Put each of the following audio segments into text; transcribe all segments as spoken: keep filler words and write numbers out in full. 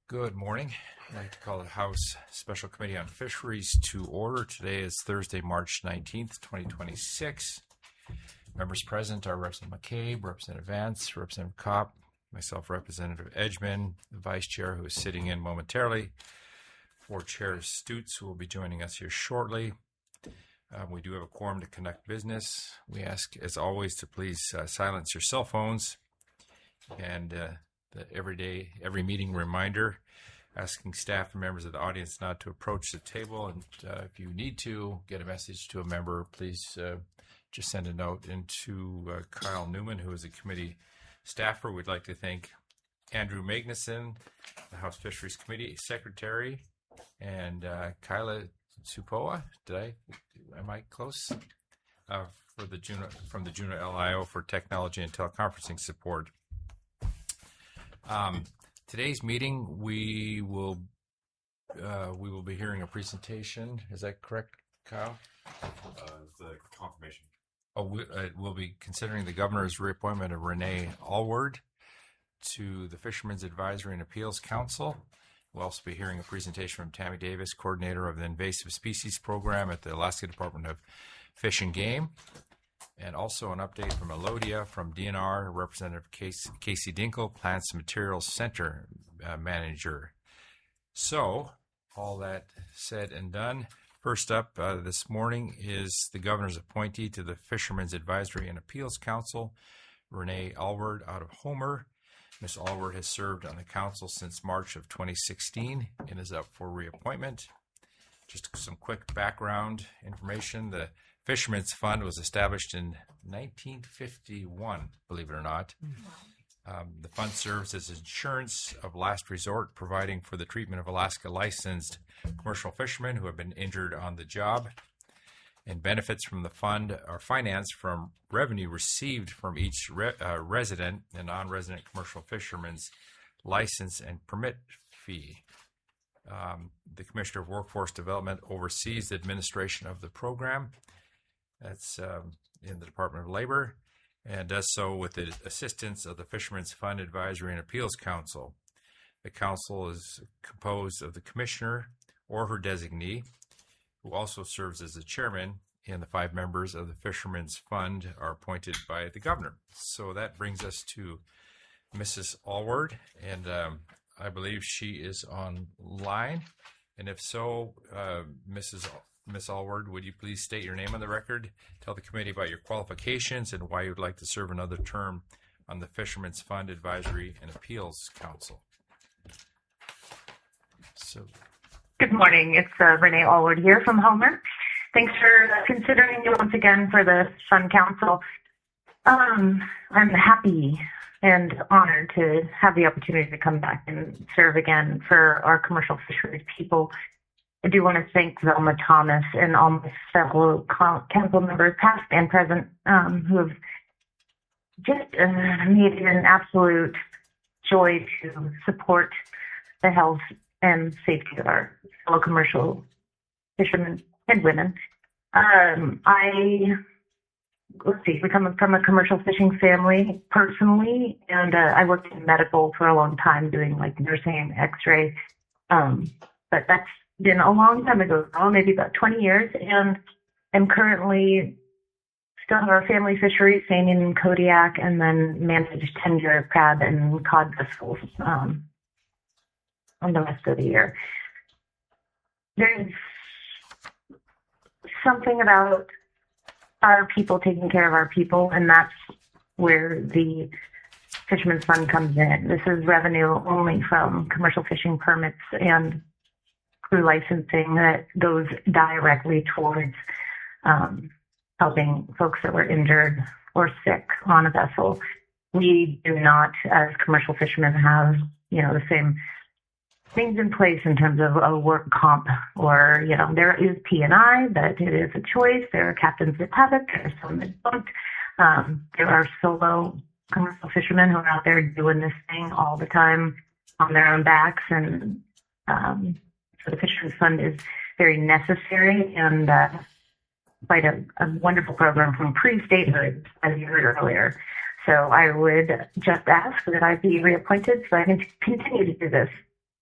Good morning. I'd like to call the House Special Committee on Fisheries to order. Today is Thursday, March nineteenth, twenty twenty-six. Members present are Representative McCabe, Representative Vance, Representative Kopp, myself, Representative Edgman, the Vice Chair who is sitting in momentarily, for Chair Stutes, who will be joining us here shortly. Um, we do have a quorum to conduct business. We ask, as always, to please uh, silence your cell phones and uh, the everyday, every meeting reminder, asking staff and members of the audience not to approach the table. And uh, if you need to get a message to a member, please uh, just send a note into uh, Kyle Newman, who is a committee staffer. We'd like to thank Andrew Magnuson, the House Fisheries Committee Secretary, and uh, Kyla Supoa. Did I, am I close? Uh, for the Juneau, from the Juneau L I O for technology and teleconferencing support. Um, today's meeting, we will uh, we will be hearing a presentation. Is that correct, Kyle? Uh, the confirmation. Oh, we, uh, we'll be considering the governor's reappointment of Renee Allward to the Fishermen's Advisory and Appeals Council. We'll also be hearing a presentation from Tammy Davis, coordinator of the Invasive Species Program at the Alaska Department of Fish and Game. And also an update from Elodia from D N R, Representative Casey Dinkle, Plants and Materials Center uh, Manager. So, all that said and done, first up uh, this morning is the governor's appointee to the Fishermen's Advisory and Appeals Council, Renee Allward out of Homer. Miz Allward has served on the council since March of twenty sixteen and is up for reappointment. Just some quick background information. The Fishermen's Fund was established in nineteen fifty-one, believe it or not. Um, the fund serves as insurance of last resort, providing for the treatment of Alaska licensed commercial fishermen who have been injured on the job. And benefits from the fund are financed from revenue received from each re- uh, resident and non-resident commercial fisherman's license and permit fee. Um, the Commissioner of Workforce Development oversees the administration of the program. That's um, in the Department of Labor, and does so with the assistance of the Fishermen's Fund Advisory and Appeals Council. The council is composed of the commissioner or her designee, who also serves as the chairman, and the five members of the Fishermen's Fund are appointed by the governor. So that brings us to Missus Allward, and um, I believe she is online. And if so, uh, Missus Miz Allward, would you please state your name on the record, tell the committee about your qualifications and why you would like to serve another term on the Fishermen's Fund Advisory and Appeals Council. So, good morning. It's uh, Renee Allward here from Homer. Thanks for uh, considering me once again for the Fund Council. Um, I'm happy and honored to have the opportunity to come back and serve again for our commercial fisheries people. I do want to thank Velma Thomas and all my fellow council members, past and present, um, who have just uh, made it an absolute joy to support the health and safety of our fellow commercial fishermen and women. Um, I, let's see, we come from a commercial fishing family personally, and uh, I worked in medical for a long time doing like nursing, x-ray, um, but that's been a long time ago, maybe about twenty years, and I'm currently still have our family fisheries, staying in Kodiak, and then manage tender crab and cod vessels um, on the rest of the year. There's something about our people taking care of our people, and that's where the Fishermen's Fund comes in. This is revenue only from commercial fishing permits and crew licensing that goes directly towards um, helping folks that were injured or sick on a vessel. We do not, as commercial fishermen, have, you know, the same things in place in terms of a work comp, or, you know, there is P and I, but it is a choice. There are captains that have it. There are some that don't. Um, there are solo commercial fishermen who are out there doing this thing all the time on their own backs, and um, so the Fishermen's Fund is very necessary and uh, quite a, a wonderful program from pre-statehood, as you heard earlier. So I would just ask that I be reappointed so I can continue to do this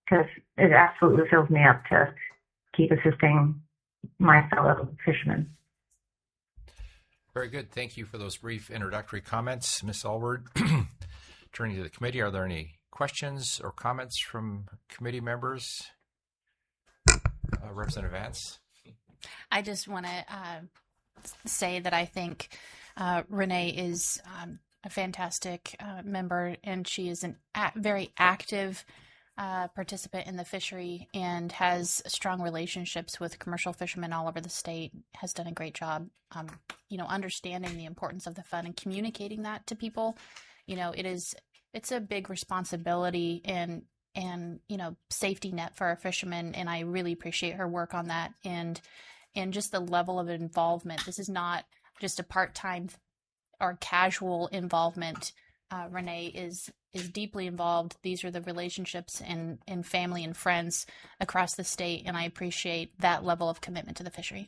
because it absolutely fills me up to keep assisting my fellow fishermen. Very good. Thank you for those brief introductory comments, Miz Allward. Turning to the committee, are there any questions or comments from committee members? Uh, Representative Vance? I just want to uh, say that I think uh, Renee is um, a fantastic uh, member, and she is a a- very active uh, participant in the fishery and has strong relationships with commercial fishermen all over the state. Has done a great job, um, you know, understanding the importance of the fund and communicating that to people. You know, it is it's a big responsibility and and you know safety net for our fishermen, and I really appreciate her work on that and and just the level of involvement. This is not just a part-time or casual involvement. Uh, Renee is is deeply involved. These are the relationships and, and family and friends across the state, and I appreciate that level of commitment to the fishery.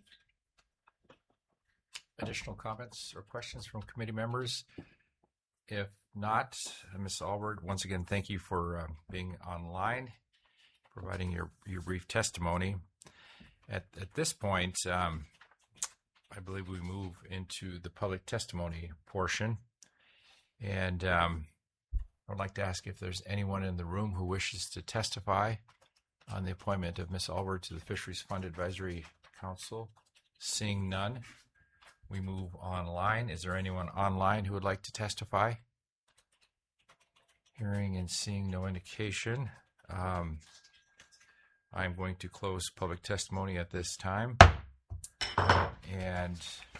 Additional comments or questions from committee members? If not, Miz Allward, once again, thank you for uh, being online, providing your, your brief testimony. At, at this point, um, I believe we move into the public testimony portion. And um, I'd like to ask if there's anyone in the room who wishes to testify on the appointment of Miz Allward to the Fisheries Fund Advisory Council. Seeing none, we move online. Is there anyone online who would like to testify? Hearing and seeing no indication. Um, I'm going to close public testimony at this time. And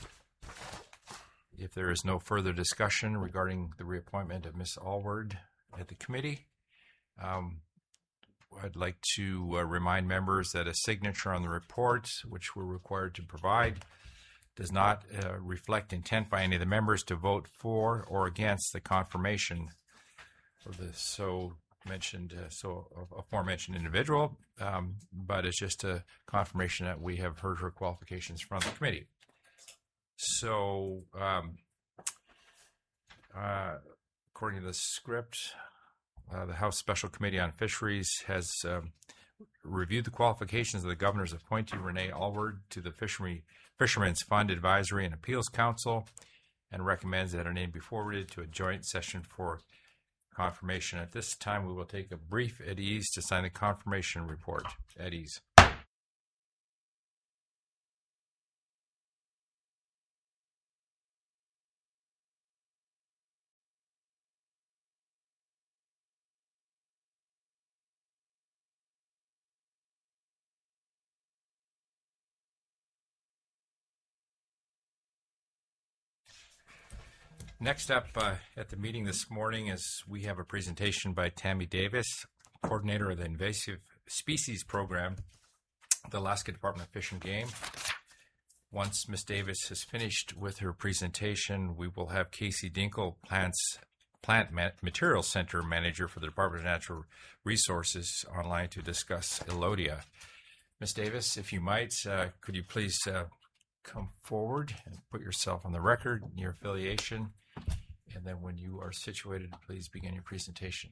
if there is no further discussion regarding the reappointment of Miz Allward at the committee, um, I'd like to uh, remind members that a signature on the report, which we're required to provide, does not uh, reflect intent by any of the members to vote for or against the confirmation of the so mentioned, uh, so aforementioned individual, um, but it's just a confirmation that we have heard her qualifications from the committee. So, um, uh, according to the script, uh, the House Special Committee on Fisheries has um, reviewed the qualifications of the governor's appointee, Renee Allward, to the Fishery, Fishermen's Fund Advisory and Appeals Council, and recommends that her name be forwarded to a joint session for confirmation. At this time, we will take a brief at ease to sign the confirmation report. At ease. Next up uh, at the meeting this morning is we have a presentation by Tammy Davis, coordinator of the Invasive Species Program, the Alaska Department of Fish and Game. Once Miz Davis has finished with her presentation, we will have Casey Dinkle, Plants, Plant Materials Center Manager for the Department of Natural Resources, online to discuss Elodia. Miz Davis, if you might, uh, could you please uh, come forward and put yourself on the record, your affiliation, and then when you are situated, please begin your presentation.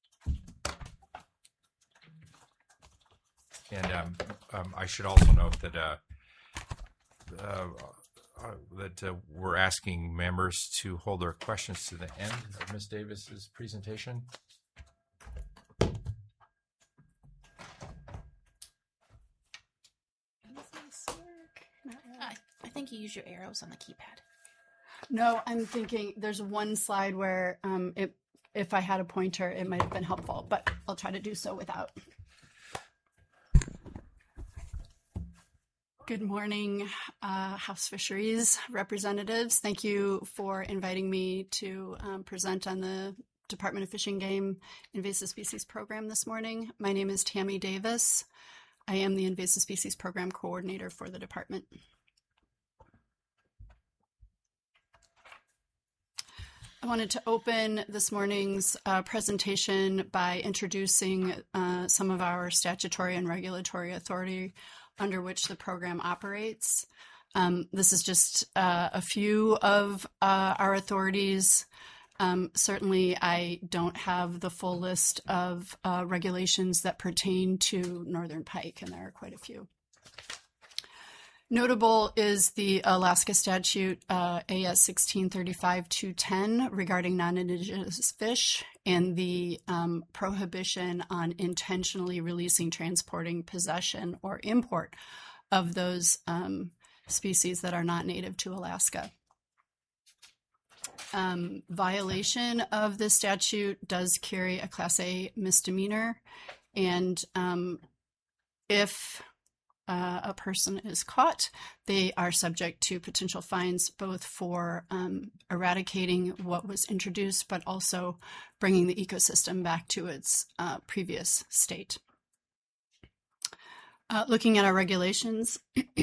And um, um, I should also note that uh, uh, uh, that uh, we're asking members to hold their questions to the end of Miz Davis's presentation. I, I think you use your arrows on the keypad. No, I'm thinking there's one slide where um, it, if I had a pointer, it might have been helpful, but I'll try to do so without. Good morning, uh, House Fisheries representatives. Thank you for inviting me to um, present on the Department of Fish and Game Invasive Species Program this morning. My name is Tammy Davis. I am the Invasive Species Program Coordinator for the department. I wanted to open this morning's uh, presentation by introducing uh, some of our statutory and regulatory authority under which the program operates. Um, this is just uh, a few of uh, our authorities. Um, certainly, I don't have the full list of uh, regulations that pertain to northern pike, and there are quite a few. Notable is the Alaska statute uh, A S sixteen thirty-five two ten regarding non-indigenous fish and the um, prohibition on intentionally releasing, transporting, possession, or import of those um, species that are not native to Alaska. Um, violation of this statute does carry a Class A misdemeanor, and um, if uh, a person is caught, they are subject to potential fines, both for um, eradicating what was introduced, but also bringing the ecosystem back to its uh, previous state. Uh, looking at our regulations,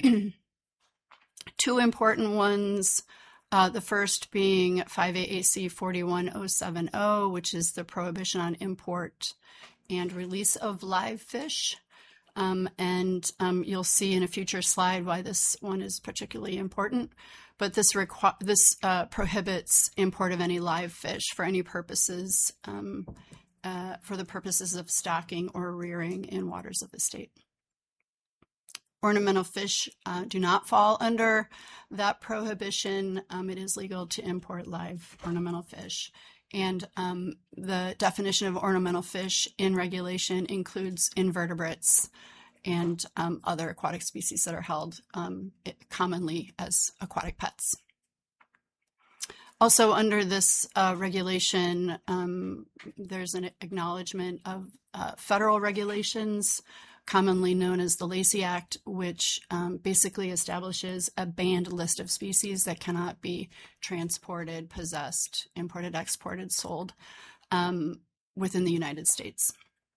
two important ones. Uh, the first being five A A C forty-one oh seven oh, which is the prohibition on import and release of live fish. Um, and um, you'll see in a future slide why this one is particularly important. But this, requ- this uh, prohibits import of any live fish for any purposes, um, uh, for the purposes of stocking or rearing in waters of the state. Ornamental fish uh, do not fall under that prohibition. Um, it is legal to import live ornamental fish. And um, the definition of ornamental fish in regulation includes invertebrates and um, other aquatic species that are held um, commonly as aquatic pets. Also under this uh, regulation, um, there's an acknowledgement of uh, federal regulations, commonly known as the Lacey Act, which um, basically establishes a banned list of species that cannot be transported, possessed, imported, exported, sold um, within the United States.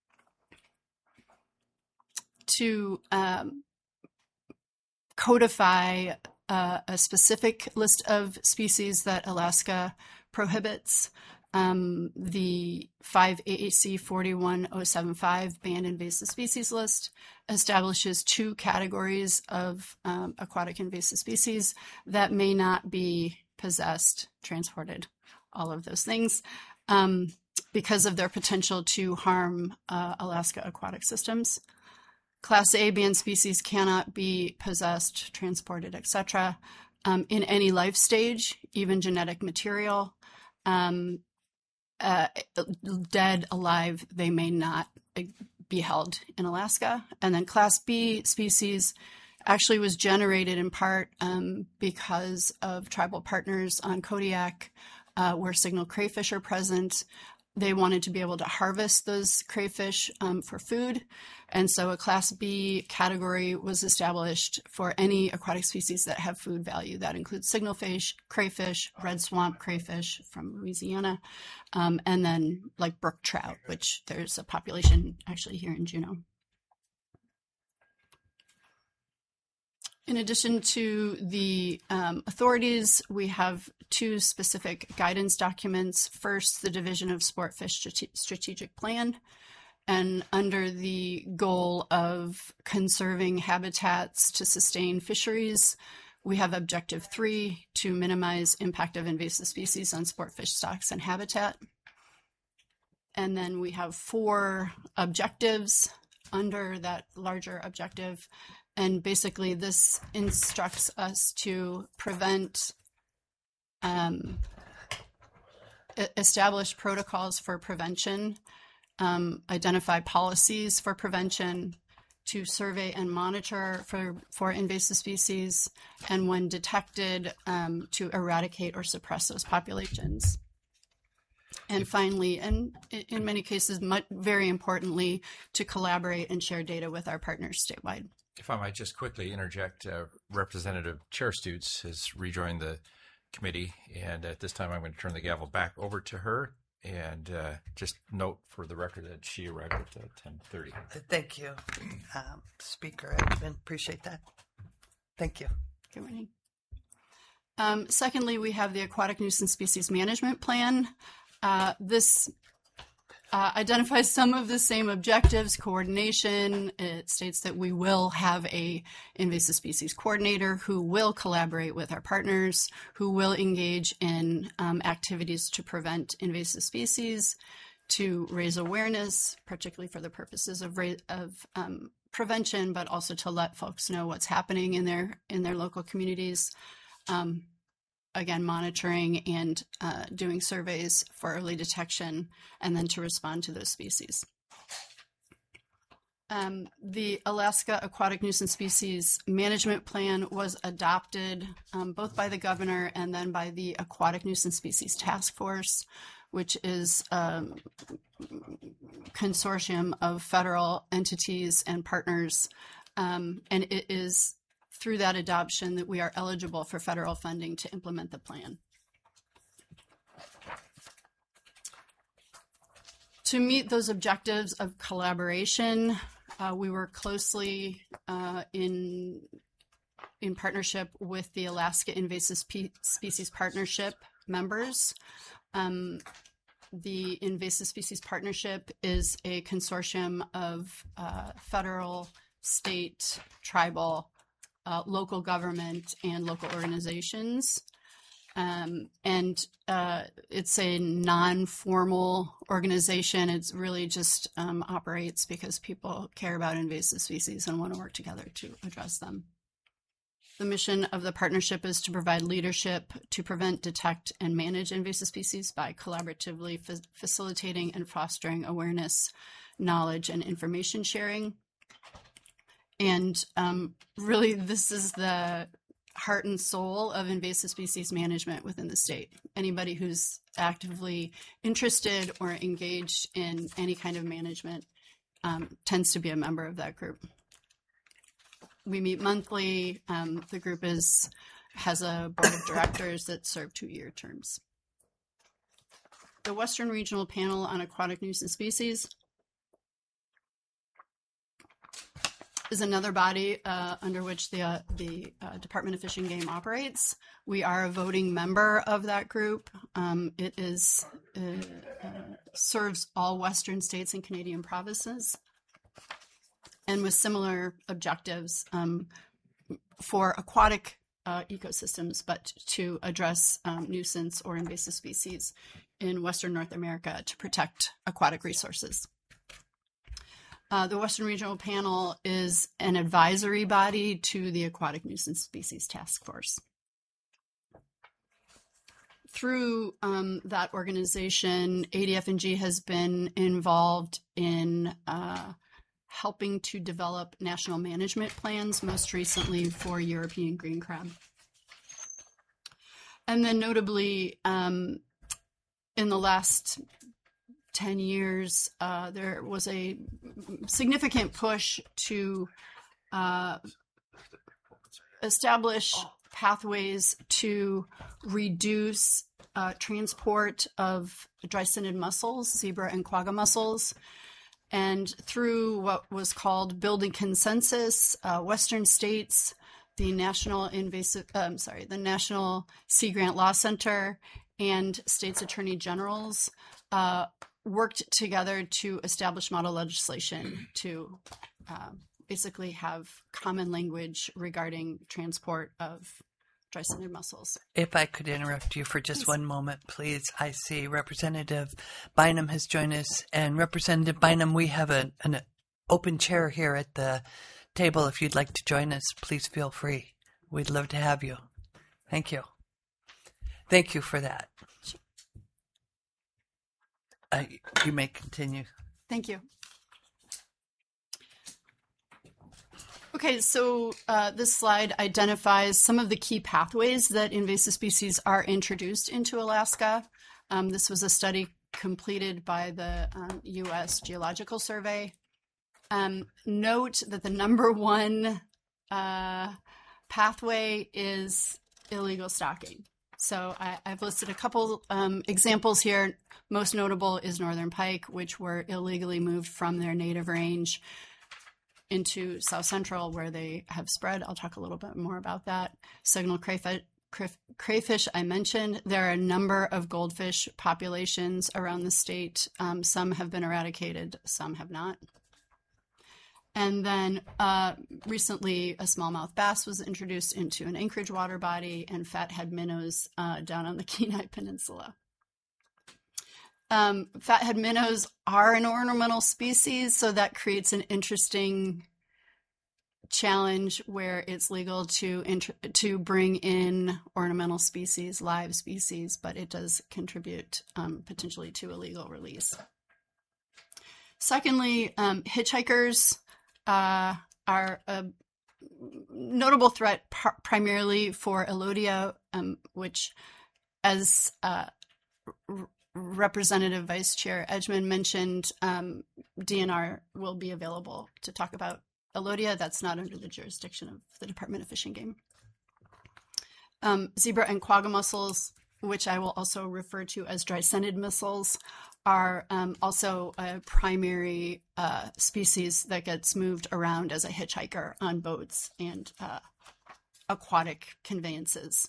To um, codify uh, a specific list of species that Alaska prohibits, Um, the five A A C forty-one oh seven five banned invasive species list establishes two categories of um, aquatic invasive species that may not be possessed, transported, all of those things, um, because of their potential to harm uh, Alaska aquatic systems. Class A banned species cannot be possessed, transported, et cetera, um, in any life stage, even genetic material. Um, Uh, dead, alive, they may not be held in Alaska. And then Class B species actually was generated in part um, because of tribal partners on Kodiak, uh, where signal crayfish are present. They wanted to be able to harvest those crayfish um, for food. And so a Class B category was established for any aquatic species that have food value. That includes signalfish, crayfish, red swamp crayfish from Louisiana, um, and then like brook trout, which there's a population actually here in Juneau. In addition to the um, authorities, we have two specific guidance documents. First, the Division of Sportfish Strate- Strategic Plan, and under the goal of conserving habitats to sustain fisheries, we have Objective three, to minimize impact of invasive species on sportfish stocks and habitat. And then we have four objectives under that larger objective. And basically, this instructs us to prevent, um, establish protocols for prevention, um, identify policies for prevention, to survey and monitor for, for invasive species, and when detected, um, to eradicate or suppress those populations. And finally, and in many cases, much, very importantly, to collaborate and share data with our partners statewide. If I might just quickly interject, uh, Representative Chair Stutes has rejoined the committee, and at this time I'm going to turn the gavel back over to her, and uh, just note for the record that she arrived at uh, ten thirty. Thank you, um, Speaker Edmund. Appreciate that. Thank you. Good morning. Um, secondly, we have the Aquatic Nuisance Species Management Plan. Uh, this uh, identifies some of the same objectives, coordination. It states that we will have a invasive species coordinator who will collaborate with our partners, who will engage in um, activities to prevent invasive species, to raise awareness, particularly for the purposes of, ra- of um, prevention, but also to let folks know what's happening in their in their local communities. Um, again, monitoring and uh, doing surveys for early detection, and then to respond to those species. Um, the Alaska Aquatic Nuisance Species Management Plan was adopted um, both by the governor and then by the Aquatic Nuisance Species Task Force, which is a consortium of federal entities and partners. Um, and it is through that adoption that we are eligible for federal funding to implement the plan. To meet those objectives of collaboration, uh, we work closely uh, in, in partnership with the Alaska Invasive Spe- Species Partnership members. Um, the Invasive Species Partnership is a consortium of uh, federal, state, tribal, uh, local government, and local organizations. Um, and uh, it's a non-formal organization. It's really just um, operates because people care about invasive species and want to work together to address them. The mission of the partnership is to provide leadership to prevent, detect, and manage invasive species by collaboratively fa- facilitating and fostering awareness, knowledge, and information sharing. And um, really, this is the heart and soul of invasive species management within the state. Anybody who's actively interested or engaged in any kind of management um, tends to be a member of that group. We meet monthly. Um, the group is has a board of directors that serve two-year terms. The Western Regional Panel on Aquatic Nuisance Species is another body uh, under which the, uh, the uh, Department of Fish and Game operates. We are a voting member of that group. Um, it is uh, uh, serves all Western states and Canadian provinces, and with similar objectives um, for aquatic uh, ecosystems, but to address um, nuisance or invasive species in Western North America to protect aquatic resources. Uh, the Western Regional Panel is an advisory body to the Aquatic Nuisance Species Task Force. Through um, that organization, A D F N G has been involved in uh, helping to develop national management plans, most recently for European green crab. And then notably, um, in the last ten years, uh, there was a significant push to uh, establish pathways to reduce uh, transport of dry-stinted mussels, zebra and quagga mussels. And through what was called Building Consensus, uh, Western states, the National Invasive, um, sorry, the National Sea Grant Law Center, and states attorney generals uh, worked together to establish model legislation to uh, basically have common language regarding transport of dry-stinted mussels. If I could interrupt you for just one moment, please. I see Representative Bynum has joined us. And Representative Bynum, we have a, an open chair here at the table. If you'd like to join us, please feel free. We'd love to have you. Thank you. Thank you for that. Uh, you may continue. Thank you. Okay, so uh, this slide identifies some of the key pathways that invasive species are introduced into Alaska. Um, this was a study completed by the um, U S Geological Survey. Um, note that the number one uh, pathway is illegal stocking. So I, I've listed a couple um, examples here. Most notable is northern pike, which were illegally moved from their native range into South Central, where they have spread. I'll talk a little bit more about that. Signal crayfish, cray- crayfish I mentioned. There are a number of goldfish populations around the state. Um, some have been eradicated, some have not. And then uh, recently, a smallmouth bass was introduced into an Anchorage water body, and fathead minnows uh, down on the Kenai Peninsula. Um, fathead minnows are an ornamental species, so that creates an interesting challenge where it's legal to inter- to bring in ornamental species, live species, but it does contribute um, potentially to illegal release. Secondly, um, hitchhikers uh, are a notable threat par- primarily for Elodia, um, which, as uh, r- Representative Vice Chair Edgman mentioned, um, D N R will be available to talk about Elodia. That's not under the jurisdiction of the Department of Fish and Game. Um, zebra and quagga mussels, which I will also refer to as dry-scented mussels, are um, also a primary uh, species that gets moved around as a hitchhiker on boats and uh, aquatic conveyances.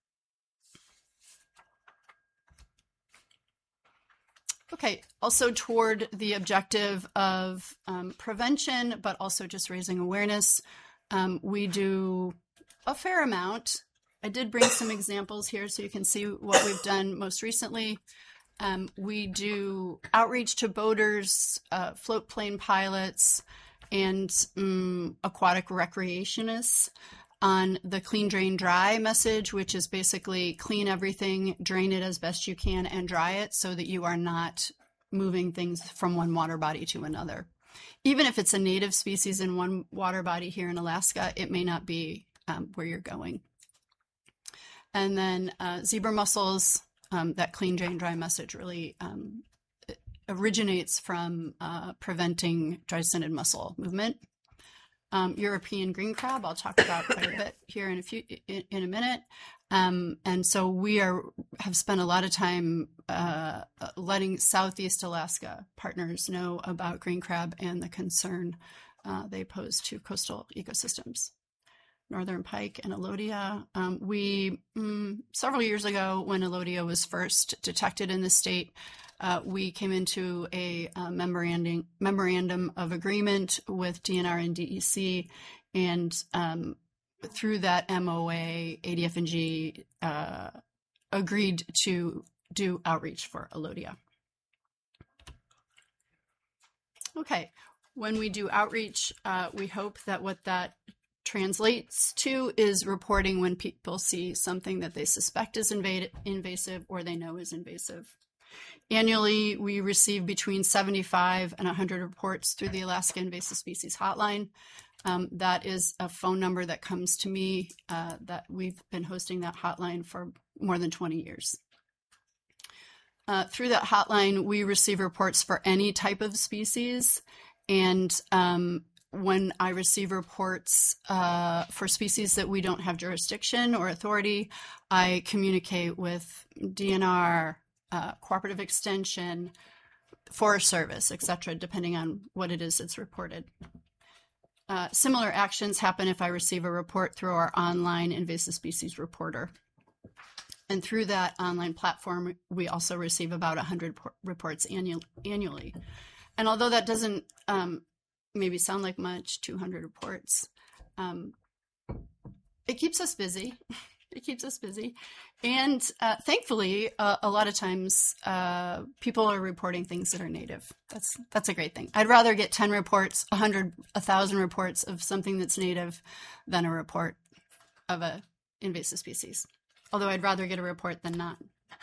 Okay, also toward the objective of um, prevention, but also just raising awareness, um, we do a fair amount. I did bring some examples here so you can see what we've done most recently. Um, we do outreach to boaters, uh, float plane pilots, and um, aquatic recreationists on the clean, drain, dry message, which is basically clean everything, drain it as best you can, and dry it so that you are not moving things from one water body to another. Even if it's a native species in one water body here in Alaska, it may not be um, where you're going. And then uh, zebra mussels, um, that clean, drain, dry message really um, originates from uh, preventing dry-scented mussel movement. Um, European green crab, I'll talk about quite a bit here in a few in, in a minute. Um, and so we are have spent a lot of time uh, letting Southeast Alaska partners know about green crab and the concern uh, they pose to coastal ecosystems. Northern pike and Elodia. Um, we mm, several years ago, when Elodia was first detected in the state, Uh, we came into a uh, memorandum memorandum of agreement with D N R and D E C, and um, through that M O A, A D F and G uh, agreed to do outreach for Elodia. Okay, when we do outreach, uh, we hope that what that translates to is reporting when people see something that they suspect is invade- invasive or they know is invasive. Annually, we receive between seventy-five and one hundred reports through the Alaska Invasive Species Hotline. Um, that is a phone number that comes to me uh, that we've been hosting that hotline for more than twenty years. Uh, through that hotline, we receive reports for any type of species. And um, when I receive reports uh, for species that we don't have jurisdiction or authority, I communicate with D N R, Uh, cooperative extension, Forest Service, et cetera, depending on what it is that's reported. Uh, similar actions happen if I receive a report through our online invasive species reporter. And through that online platform, we also receive about one hundred reports annual, annually. And although that doesn't um, maybe sound like much, two hundred reports, um, it keeps us busy. It keeps us busy. And uh, thankfully, uh, a lot of times uh, people are reporting things that are native. That's that's a great thing. I'd rather get ten reports, one hundred, one thousand reports of something that's native than a report of a invasive species. Although I'd rather get a report than not.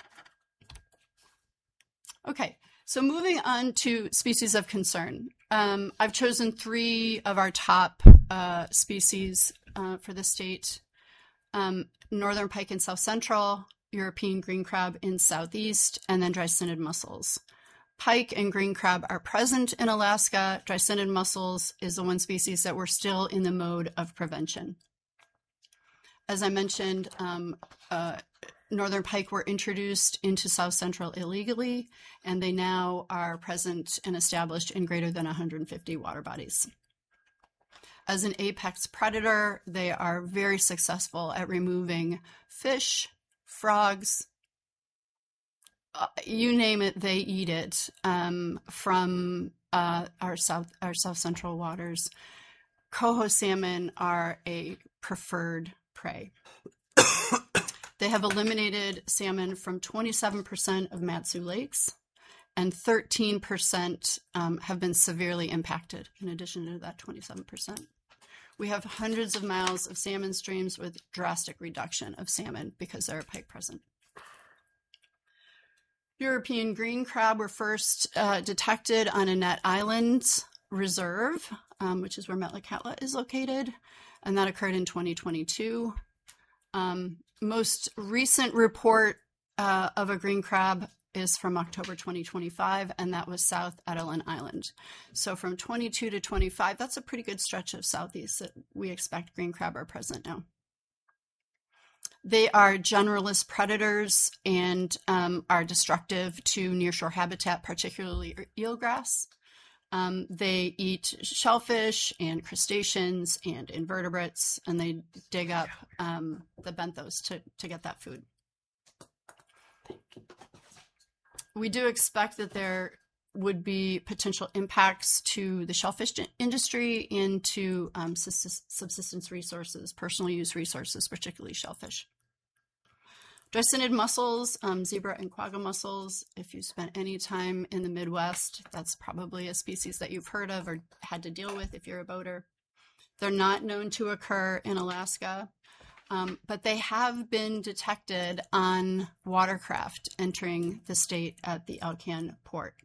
Okay, so moving on to species of concern. Um, I've chosen three of our top uh, species uh, for the state. Um, Northern pike in South Central, European green crab in Southeast, and then dry-scented mussels. Pike and green crab are present in Alaska. Dry-scented mussels is the one species that we're still in the mode of prevention. As I mentioned, um, uh, Northern pike were introduced into South Central illegally, and they now are present and established in greater than one hundred fifty water bodies. As an apex predator, they are very successful at removing fish, frogs, uh, you name it, they eat it um, from uh, our south our south central waters. Coho salmon are a preferred prey. They have eliminated salmon from twenty-seven percent of Matsu lakes, and thirteen percent um, have been severely impacted in addition to that twenty-seven percent. We have hundreds of miles of salmon streams with drastic reduction of salmon because there are pike present. European green crab were first uh, detected on Annette Island Reserve, um, which is where Metlakatla is located, and that occurred in twenty twenty-two. Um, most recent report uh, of a green crab is from October twenty twenty-five, and that was South Edelin Island. So from twenty-two to twenty-five, that's a pretty good stretch of southeast that we expect green crab are present now. They are generalist predators and um, are destructive to nearshore habitat, particularly eelgrass. Um, they eat shellfish and crustaceans and invertebrates, and they dig up um, the benthos to, to get that food. We do expect that there would be potential impacts to the shellfish industry and to um, subsistence resources, personal use resources, particularly shellfish. Dreisseniid mussels, um, zebra and quagga mussels, if you spent any time in the Midwest, that's probably a species that you've heard of or had to deal with if you're a boater. They're not known to occur in Alaska, um, but they have been detected on watercraft entering the state at the Alcan port.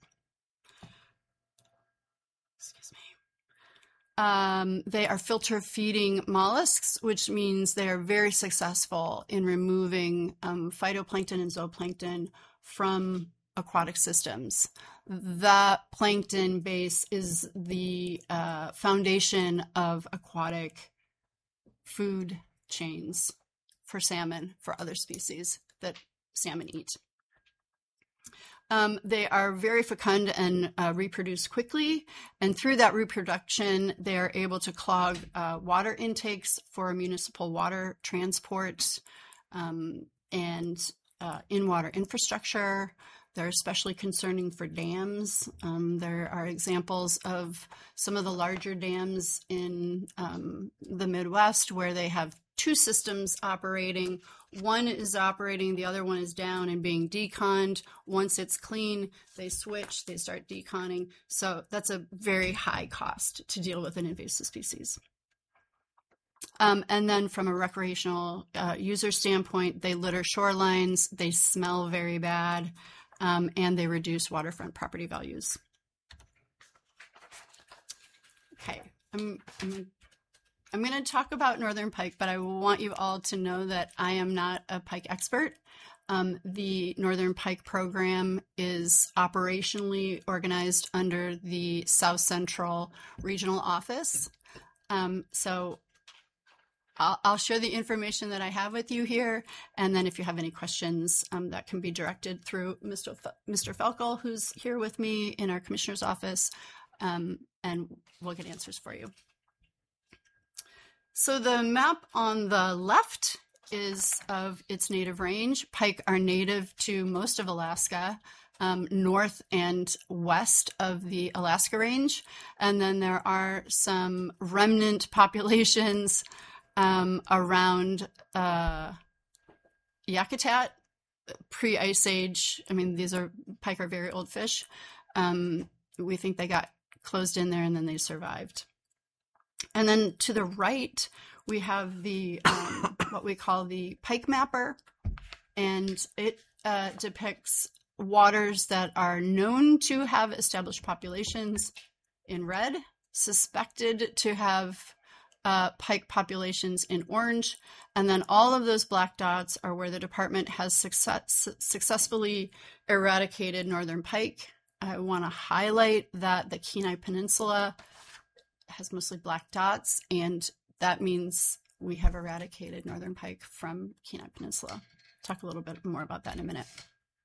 Excuse me. Um, they are filter feeding mollusks, which means they are very successful in removing um, phytoplankton and zooplankton from aquatic systems. That plankton base is the uh, foundation of aquatic food chains for salmon, for other species that salmon eat. Um, they are very fecund and uh, reproduce quickly, and through that reproduction, they are able to clog uh, water intakes for municipal water transport um, and uh, in-water infrastructure. They're especially concerning for dams. Um, there are examples of some of the larger dams in um, the Midwest where they have two systems operating. One is operating, the other one is down and being deconned. Once it's clean, they switch, they start deconning. So that's a very high cost to deal with an invasive species. Um, and then from a recreational uh, user standpoint, they litter shorelines, they smell very bad, um, and they reduce waterfront property values. Okay, I'm, I'm I'm going to talk about northern pike, but I want you all to know that I am not a pike expert. Um, the Northern Pike Program is operationally organized under the South Central Regional Office. Um, so I'll, I'll share the information that I have with you here, and then if you have any questions, um, that can be directed through Mister F- Mister Felkel, who's here with me in our Commissioner's office, um, and we'll get answers for you. So the map on the left is of its native range. Pike are native to most of Alaska, um, north and west of the Alaska Range. And then there are some remnant populations um, around uh, Yakutat, pre-Ice Age. I mean, these are, pike are very old fish. Um, we think they got closed in there and then they survived. And then to the right, we have the um, what we call the pike mapper, and it uh, depicts waters that are known to have established populations in red, suspected to have uh, pike populations in orange, and then all of those black dots are where the department has success, successfully eradicated northern pike. I want to highlight that the Kenai Peninsula has mostly black dots, and that means we have eradicated northern pike from Kenai Peninsula. Talk a little bit more about that in a minute.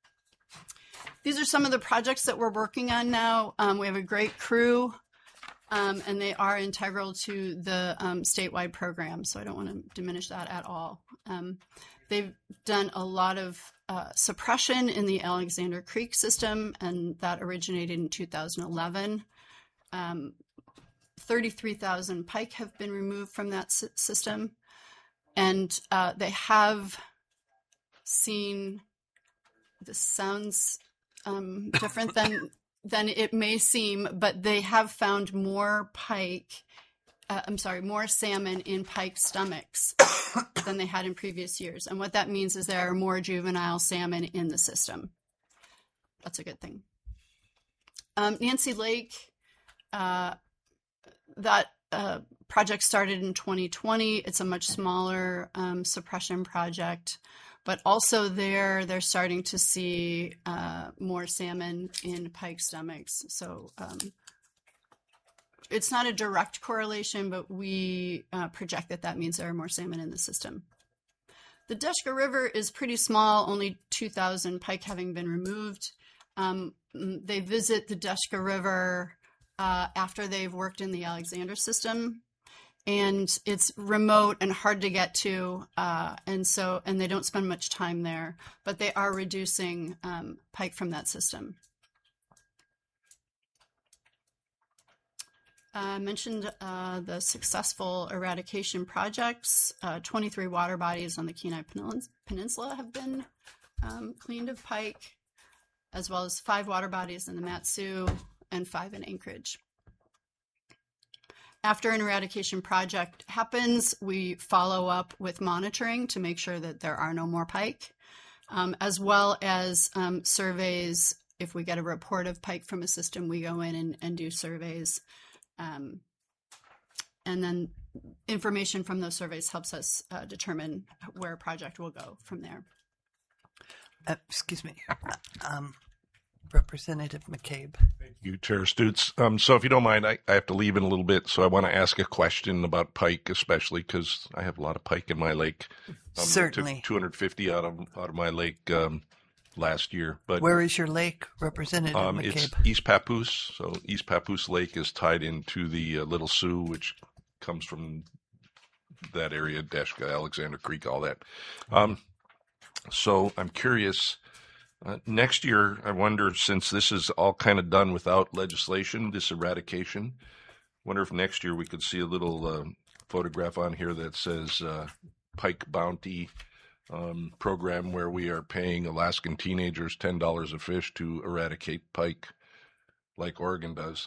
These are some of the projects that we're working on now. Um, we have a great crew um, and they are integral to the um, statewide program, so I don't want to diminish that at all. Um, they've done a lot of uh, suppression in the Alexander Creek system, and that originated in two thousand eleven. Um, thirty-three thousand pike have been removed from that s- system, and uh, they have seen, this sounds um, different than than it may seem, but they have found more pike, uh, I'm sorry, more salmon in pike stomachs than they had in previous years. And what that means is there are more juvenile salmon in the system. That's a good thing. Um, Nancy Lake, uh, that uh, project started in twenty twenty. It's a much smaller um, suppression project. But also there, they're starting to see uh, more salmon in pike stomachs. So um, it's not a direct correlation, but we uh, project that that means there are more salmon in the system. The Deshka River is pretty small, only two thousand pike having been removed. Um, they visit the Deshka River uh, after they've worked in the Alexander system. And it's remote and hard to get to, uh, and so and they don't spend much time there, but they are reducing um, pike from that system. I mentioned uh, the successful eradication projects. Uh, twenty-three water bodies on the Kenai Peninsula have been um, cleaned of pike, as well as five water bodies in the Mat-Su and five in Anchorage. After an eradication project happens, we follow up with monitoring to make sure that there are no more pike, um, as well as um, surveys. If we get a report of pike from a system, we go in and, and do surveys. Um, and then information from those surveys helps us uh, determine where a project will go from there. Uh, excuse me. Um, Representative McCabe. Thank you, Chair Stutz. Um, so if you don't mind, I, I have to leave in a little bit, so I want to ask a question about pike, especially because I have a lot of pike in my lake. Um, Certainly. I took two hundred fifty out of out of my lake um, last year. But where is your lake, Representative um, McCabe? It's East Papoose. So East Papoose Lake is tied into the uh, Little Sioux, which comes from that area, Deshka, Alexander Creek, all that. Um, so I'm curious. Uh, next year, I wonder, since this is all kind of done without legislation, this eradication, wonder if next year we could see a little uh, photograph on here that says uh, Pike Bounty um, program, where we are paying Alaskan teenagers ten dollars a fish to eradicate pike, like Oregon does.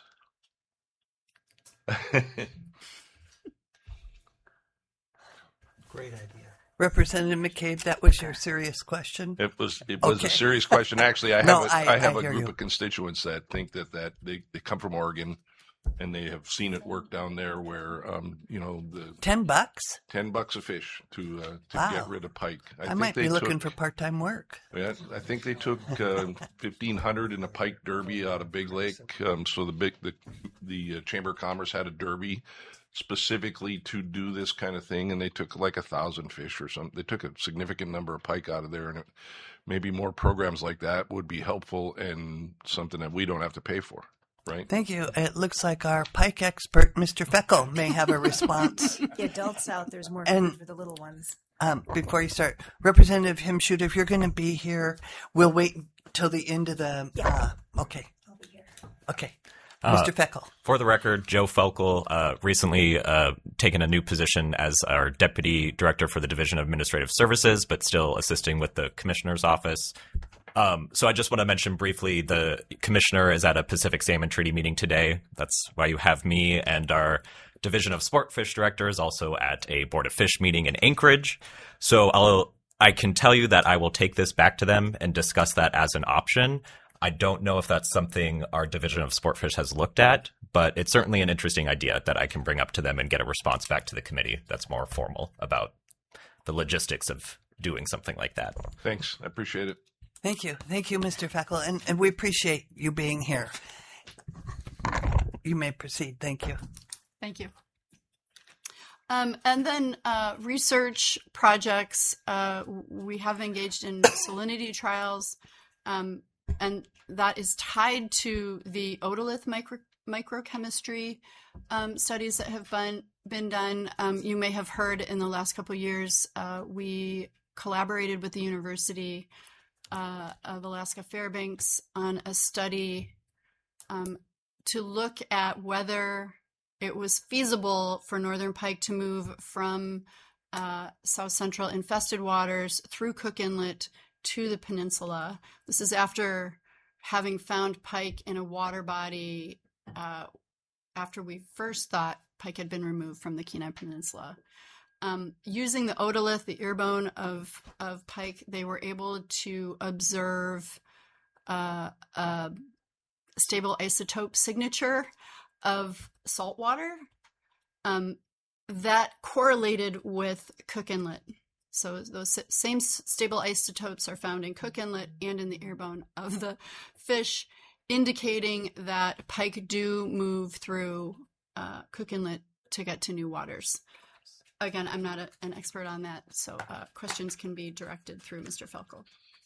Great idea. Representative McCabe, that was your serious question? It was it was Okay. a serious question. Actually, I have No, a, I- I have I a hear group you. of constituents that think that, that they, they come from Oregon and they have seen it work down there where um you know the Ten bucks? ten bucks a fish to uh, to Wow. get rid of pike. I, think might they be looking took, for part-time work. Yeah, I think they took uh, fifteen hundred in a pike derby out of Big Lake. Um, so the big the the uh, Chamber of Commerce had a derby specifically to do this kind of thing, and they took like a thousand fish or something. They took a significant number of pike out of there, and it, maybe more programs like that would be helpful and something that we don't have to pay for, right? Thank you. It looks like our pike expert, Mister Feckle, may have a response. The adults out, there's more And- food for the little ones. Um, before you start, Representative Himshoot, if you're going to be here, we'll wait till the end of the. Uh, okay. I'll be here. Okay. Uh, Mister Feckle. For the record, Joe Felkel uh, recently uh, taken a new position as our Deputy Director for the Division of Administrative Services, but still assisting with the Commissioner's Office. Um, so I just want to mention briefly, the Commissioner is at a Pacific Salmon Treaty meeting today. That's why you have me, and our Division of Sport Fish Director is also at a Board of Fish meeting in Anchorage. So I'll, I can tell you that I will take this back to them and discuss that as an option. I don't know if that's something our Division of Sportfish has looked at, but it's certainly an interesting idea that I can bring up to them and get a response back to the committee that's more formal about the logistics of doing something like that. Thanks, I appreciate it. Thank you. Thank you, Mister Feckle. And, and we appreciate you being here. You may proceed. Thank you. Thank you. Um, and then uh, research projects, uh, we have engaged in salinity trials, um, and that is tied to the otolith micro, microchemistry um, studies that have been been done. Um, you may have heard in the last couple of years, uh, we collaborated with the University uh, of Alaska Fairbanks on a study um, to look at whether it was feasible for northern pike to move from uh, south central infested waters through Cook Inlet to the peninsula. This is after having found pike in a water body uh, after we first thought pike had been removed from the Kenai Peninsula. Um, using the otolith, the ear bone of, of pike, they were able to observe uh, a stable isotope signature of salt water um, that correlated with Cook Inlet. So those same stable isotopes are found in Cook Inlet and in the ear bone of the fish, indicating that pike do move through uh, Cook Inlet to get to new waters. Again, I'm not a, an expert on that, so uh, questions can be directed through Mister Felkel.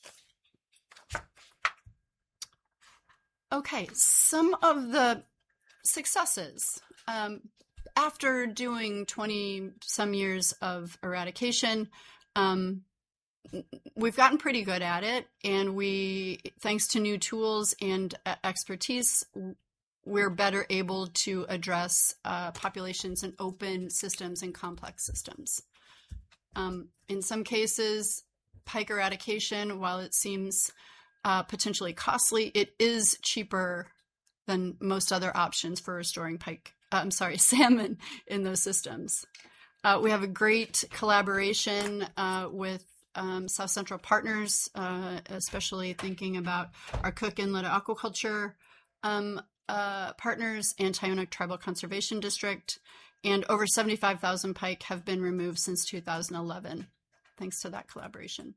Okay, some of the successes. Um, after doing twenty some years of eradication, um, we've gotten pretty good at it, and we, thanks to new tools and uh, expertise, we're better able to address uh, populations in open systems and complex systems. Um, in some cases, pike eradication, while it seems uh, potentially costly, it is cheaper than most other options for restoring pike, uh, I'm sorry, salmon in those systems. Uh, we have a great collaboration uh, with um, South Central partners, uh, especially thinking about our Cook Inlet Aquaculture um, uh, partners and Tyonek Tribal Conservation District, and over seventy-five thousand pike have been removed since two thousand eleven, thanks to that collaboration.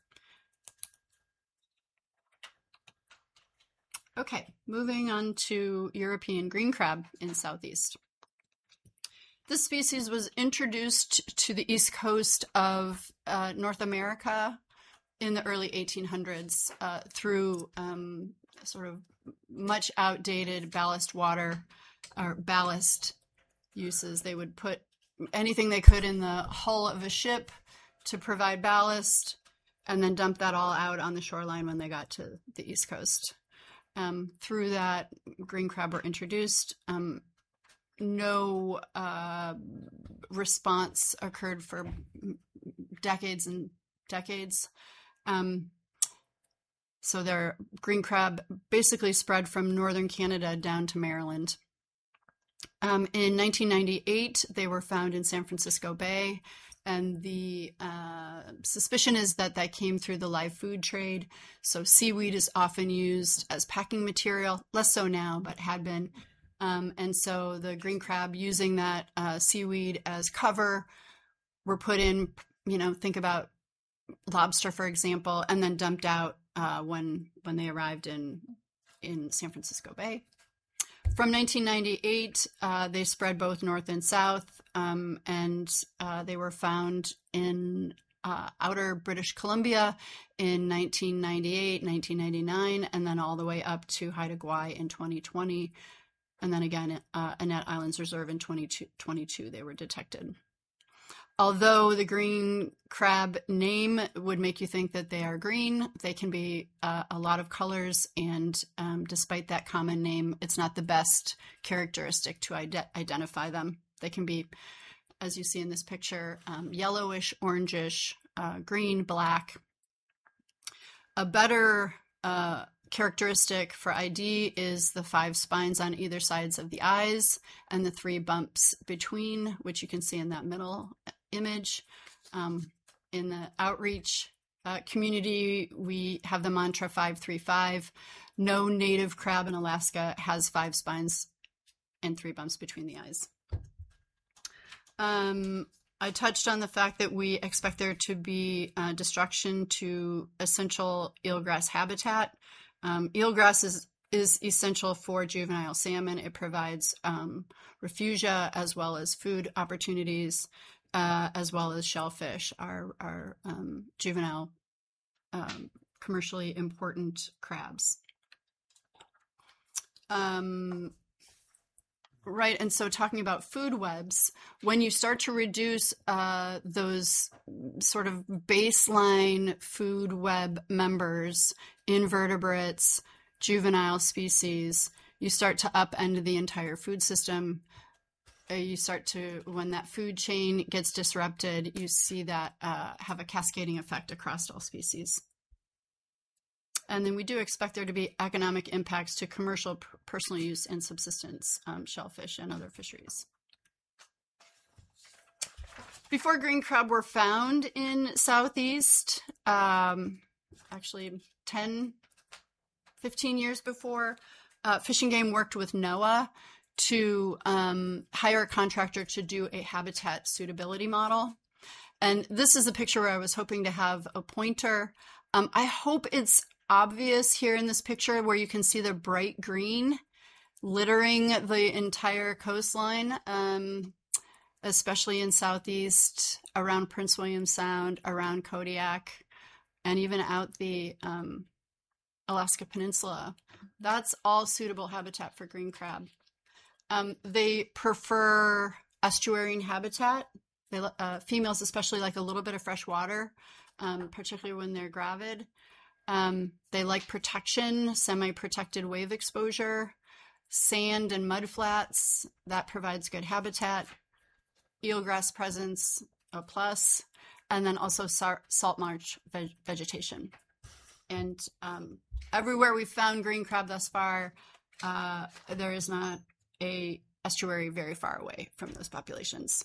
Okay, moving on to European green crab in Southeast. This species was introduced to the east coast of uh, North America in the early eighteen hundreds uh, through um, sort of much outdated ballast water or ballast uses. They would put anything they could in the hull of a ship to provide ballast and then dump that all out on the shoreline when they got to the east coast. Um, through that, green crab were introduced. Um, no uh, response occurred for decades and decades. Um, so their green crab basically spread from northern Canada down to Maryland. Um, in nineteen ninety-eight, they were found in San Francisco Bay, and the uh, suspicion is that that came through the live food trade. So seaweed is often used as packing material, less so now, but had been. Um, and so the green crab, using that uh, seaweed as cover, were put in, you know, think about lobster, for example, and then dumped out uh, when when they arrived in in San Francisco Bay. From nineteen ninety-eight, uh, they spread both north and south, um, and uh, they were found in uh, outer British Columbia in nineteen ninety-eight, nineteen ninety-nine, and then all the way up to Haida Gwaii in twenty twenty. And then again, uh, Annette Islands Reserve in twenty twenty-two, they were detected. Although the green crab name would make you think that they are green, they can be uh, a lot of colors, and um, despite that common name, it's not the best characteristic to ide- identify them. They can be, as you see in this picture, um, yellowish, orangish, uh, green, black. A better uh, characteristic for I D is the five spines on either sides of the eyes and the three bumps between, which you can see in that middle image. Um, in the outreach uh, community, we have the mantra five three five. No native crab in Alaska has five spines and three bumps between the eyes. Um, I touched on the fact that we expect there to be uh, destruction to essential eelgrass habitat. Um, eelgrass is, is essential for juvenile salmon. It provides um, refugia as well as food opportunities, uh, as well as shellfish, our, our um, juvenile um, commercially important crabs. Um, Right. And so talking about food webs, when you start to reduce uh, those sort of baseline food web members, invertebrates, juvenile species, you start to upend the entire food system. Uh, you start to, when that food chain gets disrupted, you see that uh, have a cascading effect across all species. And then we do expect there to be economic impacts to commercial, p- personal use, and subsistence um, shellfish and other fisheries. Before green crab were found in Southeast, um, actually ten, fifteen years before, uh, Fish and Game worked with NOAA to um, hire a contractor to do a habitat suitability model. And this is a picture where I was hoping to have a pointer. Um, I hope it's obvious here in this picture where you can see the bright green littering the entire coastline, um, especially in Southeast, around Prince William Sound, around Kodiak, and even out the um, Alaska Peninsula. That's all suitable habitat for green crab. Um, they prefer estuarine habitat. They, uh, females especially like a little bit of fresh water, um, particularly when they're gravid. Um, they like protection, semi-protected wave exposure, sand and mud flats. That provides good habitat. Eelgrass presence, a plus, and then also sa- salt marsh ve- vegetation. And um, everywhere we've found green crab thus far, uh, there is not a estuary very far away from those populations.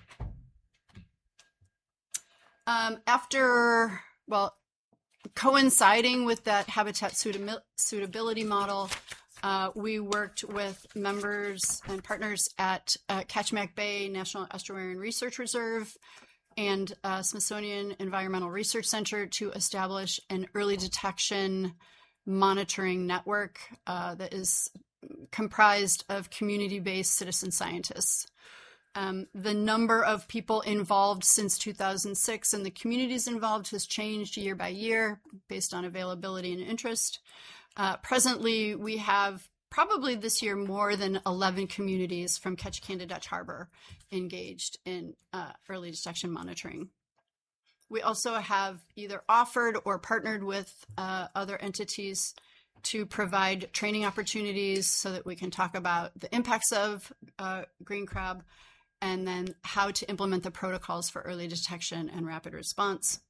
Um, after, well, coinciding with that habitat suitabil- suitability model, uh, we worked with members and partners at uh, Kachemak Bay National Estuarine Research Reserve and uh, Smithsonian Environmental Research Center to establish an early detection monitoring network uh, that is comprised of community-based citizen scientists. Um, the number of people involved since two thousand six and the communities involved has changed year by year based on availability and interest. Uh, presently, we have probably this year more than eleven communities from Ketchikan to Dutch Harbor engaged in uh, early detection monitoring. We also have either offered or partnered with uh, other entities to provide training opportunities so that we can talk about the impacts of uh, green crab and then how to implement the protocols for early detection and rapid response.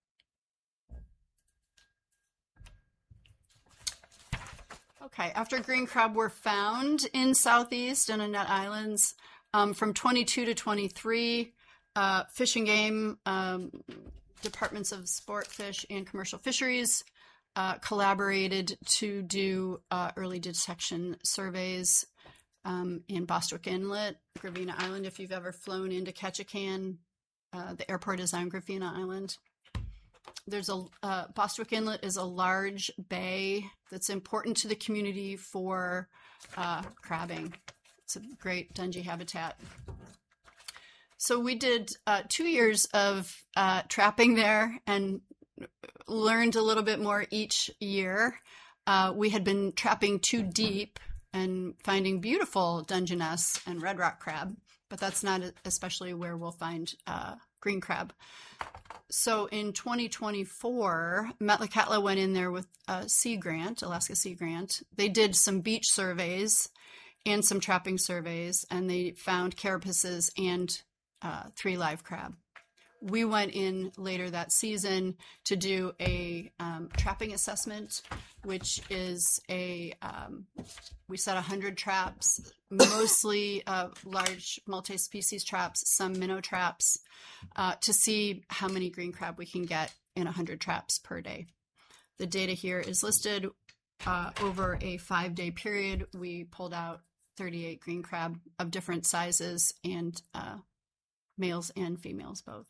Okay, after green crab were found in Southeast and Annette Islands, um, from twenty-two to twenty-three, uh, Fish and Game, um, Departments of Sport, Fish, and Commercial Fisheries uh, collaborated to do uh, early detection surveys um, in Bostwick Inlet, Gravina Island. If you've ever flown into Ketchikan, uh, the airport is on Gravina Island. There's a uh, Bostwick Inlet is a large bay that's important to the community for uh, crabbing. It's a great Dungy habitat. So we did uh, two years of uh, trapping there and learned a little bit more each year. Uh, we had been trapping too deep and finding beautiful Dungeness and red rock crab, but that's not especially where we'll find uh, green crab. So in twenty twenty-four, Metlakatla went in there with a Sea Grant, Alaska Sea Grant. They did some beach surveys and some trapping surveys, and they found carapaces and uh, three live crab. We went in later that season to do a um, trapping assessment, which is a, um, we set one hundred traps, mostly uh, large multi-species traps, some minnow traps, uh, to see how many green crab we can get in one hundred traps per day. The data here is listed uh, over a five-day period. We pulled out thirty-eight green crab of different sizes and uh, males and females both.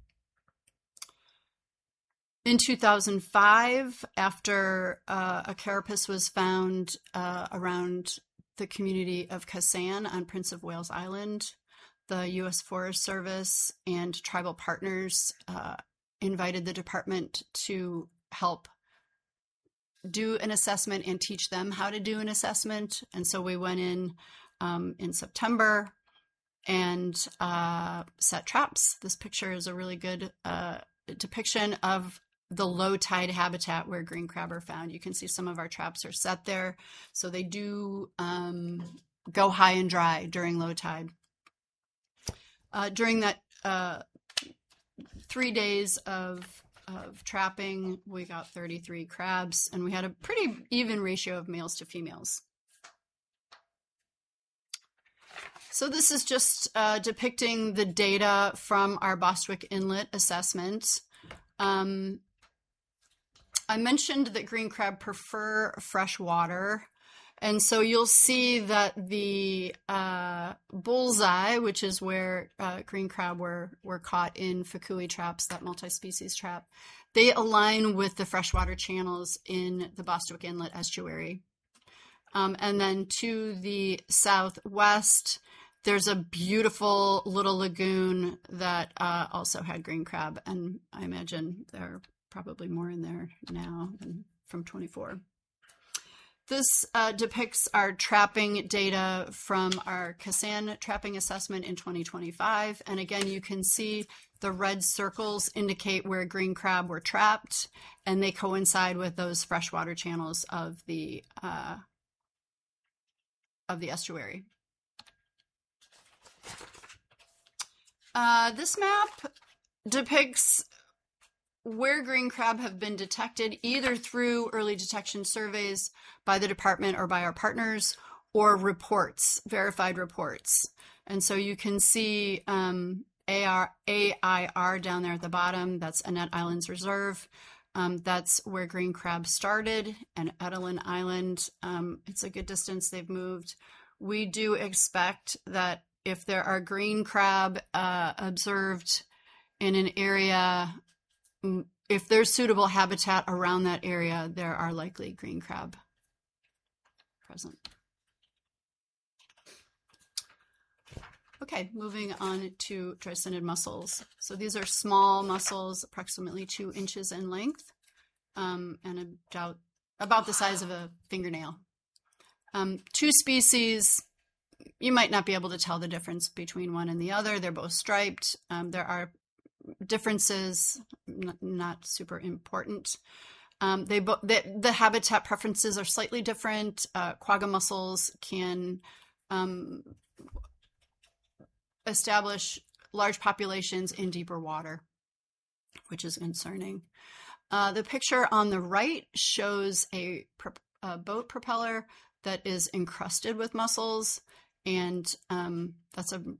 In two thousand five, after uh, a carapace was found uh, around the community of Kasan on Prince of Wales Island, the U S Forest Service and tribal partners uh, invited the department to help do an assessment and teach them how to do an assessment. And so we went in um, in September and uh, set traps. This picture is a really good uh, depiction of the low tide habitat where green crab are found. You can see some of our traps are set there. So they do um, go high and dry during low tide. Uh, during that uh, three days of, of trapping, we got thirty-three crabs, and we had a pretty even ratio of males to females. So this is just uh, depicting the data from our Bostwick Inlet assessment. Um, I mentioned that green crab prefer fresh water. And so you'll see that the uh, bullseye, which is where uh, green crab were, were caught in Fukui traps, that multi-species trap, they align with the freshwater channels in the Bostwick Inlet estuary. Um, and then to the southwest, there's a beautiful little lagoon that uh, also had green crab. And I imagine there are probably more in there now than from twenty-four. This uh, depicts our trapping data from our Kassan trapping assessment in twenty twenty-five. And again, you can see the red circles indicate where green crab were trapped, and they coincide with those freshwater channels of the, uh, of the estuary. Uh, this map depicts where green crab have been detected, either through early detection surveys by the department or by our partners, or reports, verified reports. And so you can see um, A I R down there at the bottom. That's Annette Islands Reserve. Um, that's where green crab started, and Edelin Island. Um, it's a good distance they've moved. We do expect that if there are green crab uh, observed in an area, if there's suitable habitat around that area, there are likely green crab present. Okay, moving on to dreissennid mussels. So these are small mussels, approximately two inches in length, um, and about, about the size of a fingernail. Um, two species, you might not be able to tell the difference between one and the other. They're both striped. Um, there are differences, n- not super important. Um, they bo- the, the habitat preferences are slightly different. Uh, quagga mussels can um, establish large populations in deeper water, which is concerning. Uh, the picture on the right shows a, pro- a boat propeller that is encrusted with mussels, and um, that's a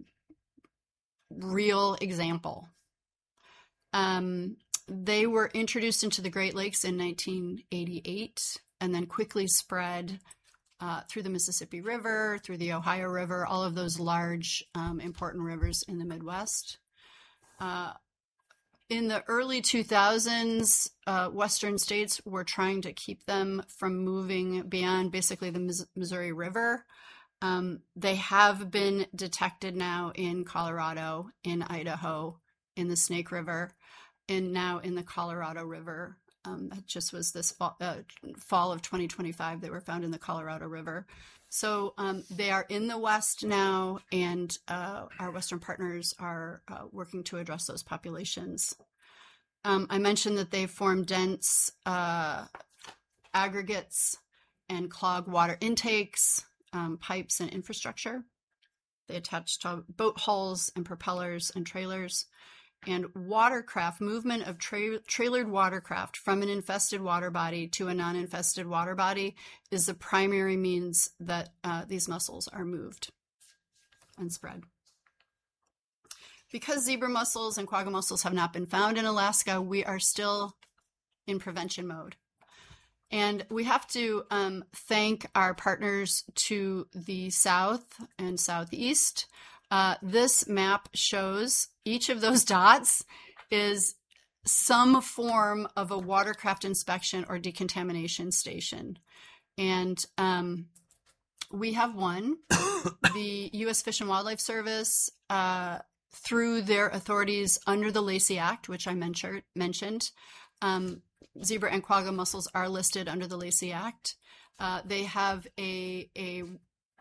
real example. Um, they were introduced into the Great Lakes in nineteen eighty-eight and then quickly spread uh, through the Mississippi River, through the Ohio River, all of those large, um, important rivers in the Midwest. Uh, in the early two thousands, uh, Western states were trying to keep them from moving beyond basically the Missouri River. Um, they have been detected now in Colorado, in Idaho, in the Snake River, and now in the Colorado River. Um, that just was this fall, uh, fall of twenty twenty-five. They were found in the Colorado River. So um, they are in the West now, and uh, our Western partners are uh, working to address those populations. Um, I mentioned that they form dense uh, aggregates and clog water intakes, um, pipes, and infrastructure. They attach to boat hulls and propellers and trailers. And watercraft, movement of tra- trailered watercraft from an infested water body to a non-infested water body is the primary means that uh, these mussels are moved and spread. Because zebra mussels and quagga mussels have not been found in Alaska, we are still in prevention mode. And we have to um, thank our partners to the south and southeast. Uh, this map shows each of those dots is some form of a watercraft inspection or decontamination station. And um, we have one. The U S Fish and Wildlife Service, uh, through their authorities under the Lacey Act, which I mentioned, mentioned um, zebra and quagga mussels are listed under the Lacey Act. Uh, they have a, a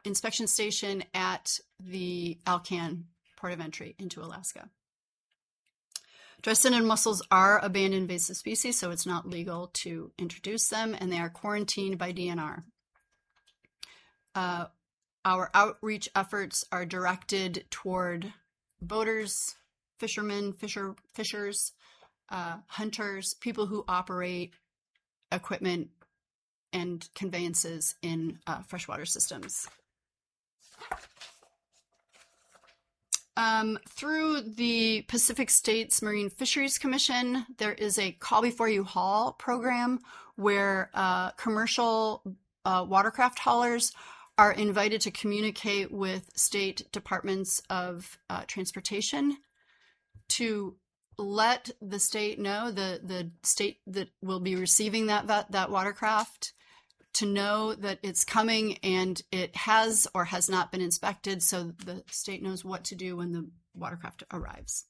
inspection station at the Alcan port of entry into Alaska. Dry-scented mussels are a banned invasive species, so it's not legal to introduce them, and they are quarantined by D N R. Uh, our outreach efforts are directed toward boaters, fishermen, fisher, fishers, uh, hunters, people who operate equipment and conveyances in uh, freshwater systems. Um, through the Pacific States Marine Fisheries Commission, there is a Call Before You Haul program where uh, commercial uh, watercraft haulers are invited to communicate with state departments of uh, transportation to let the state know, the, the state that will be receiving that, that, that watercraft, to know that it's coming and it has or has not been inspected, so the state knows what to do when the watercraft arrives.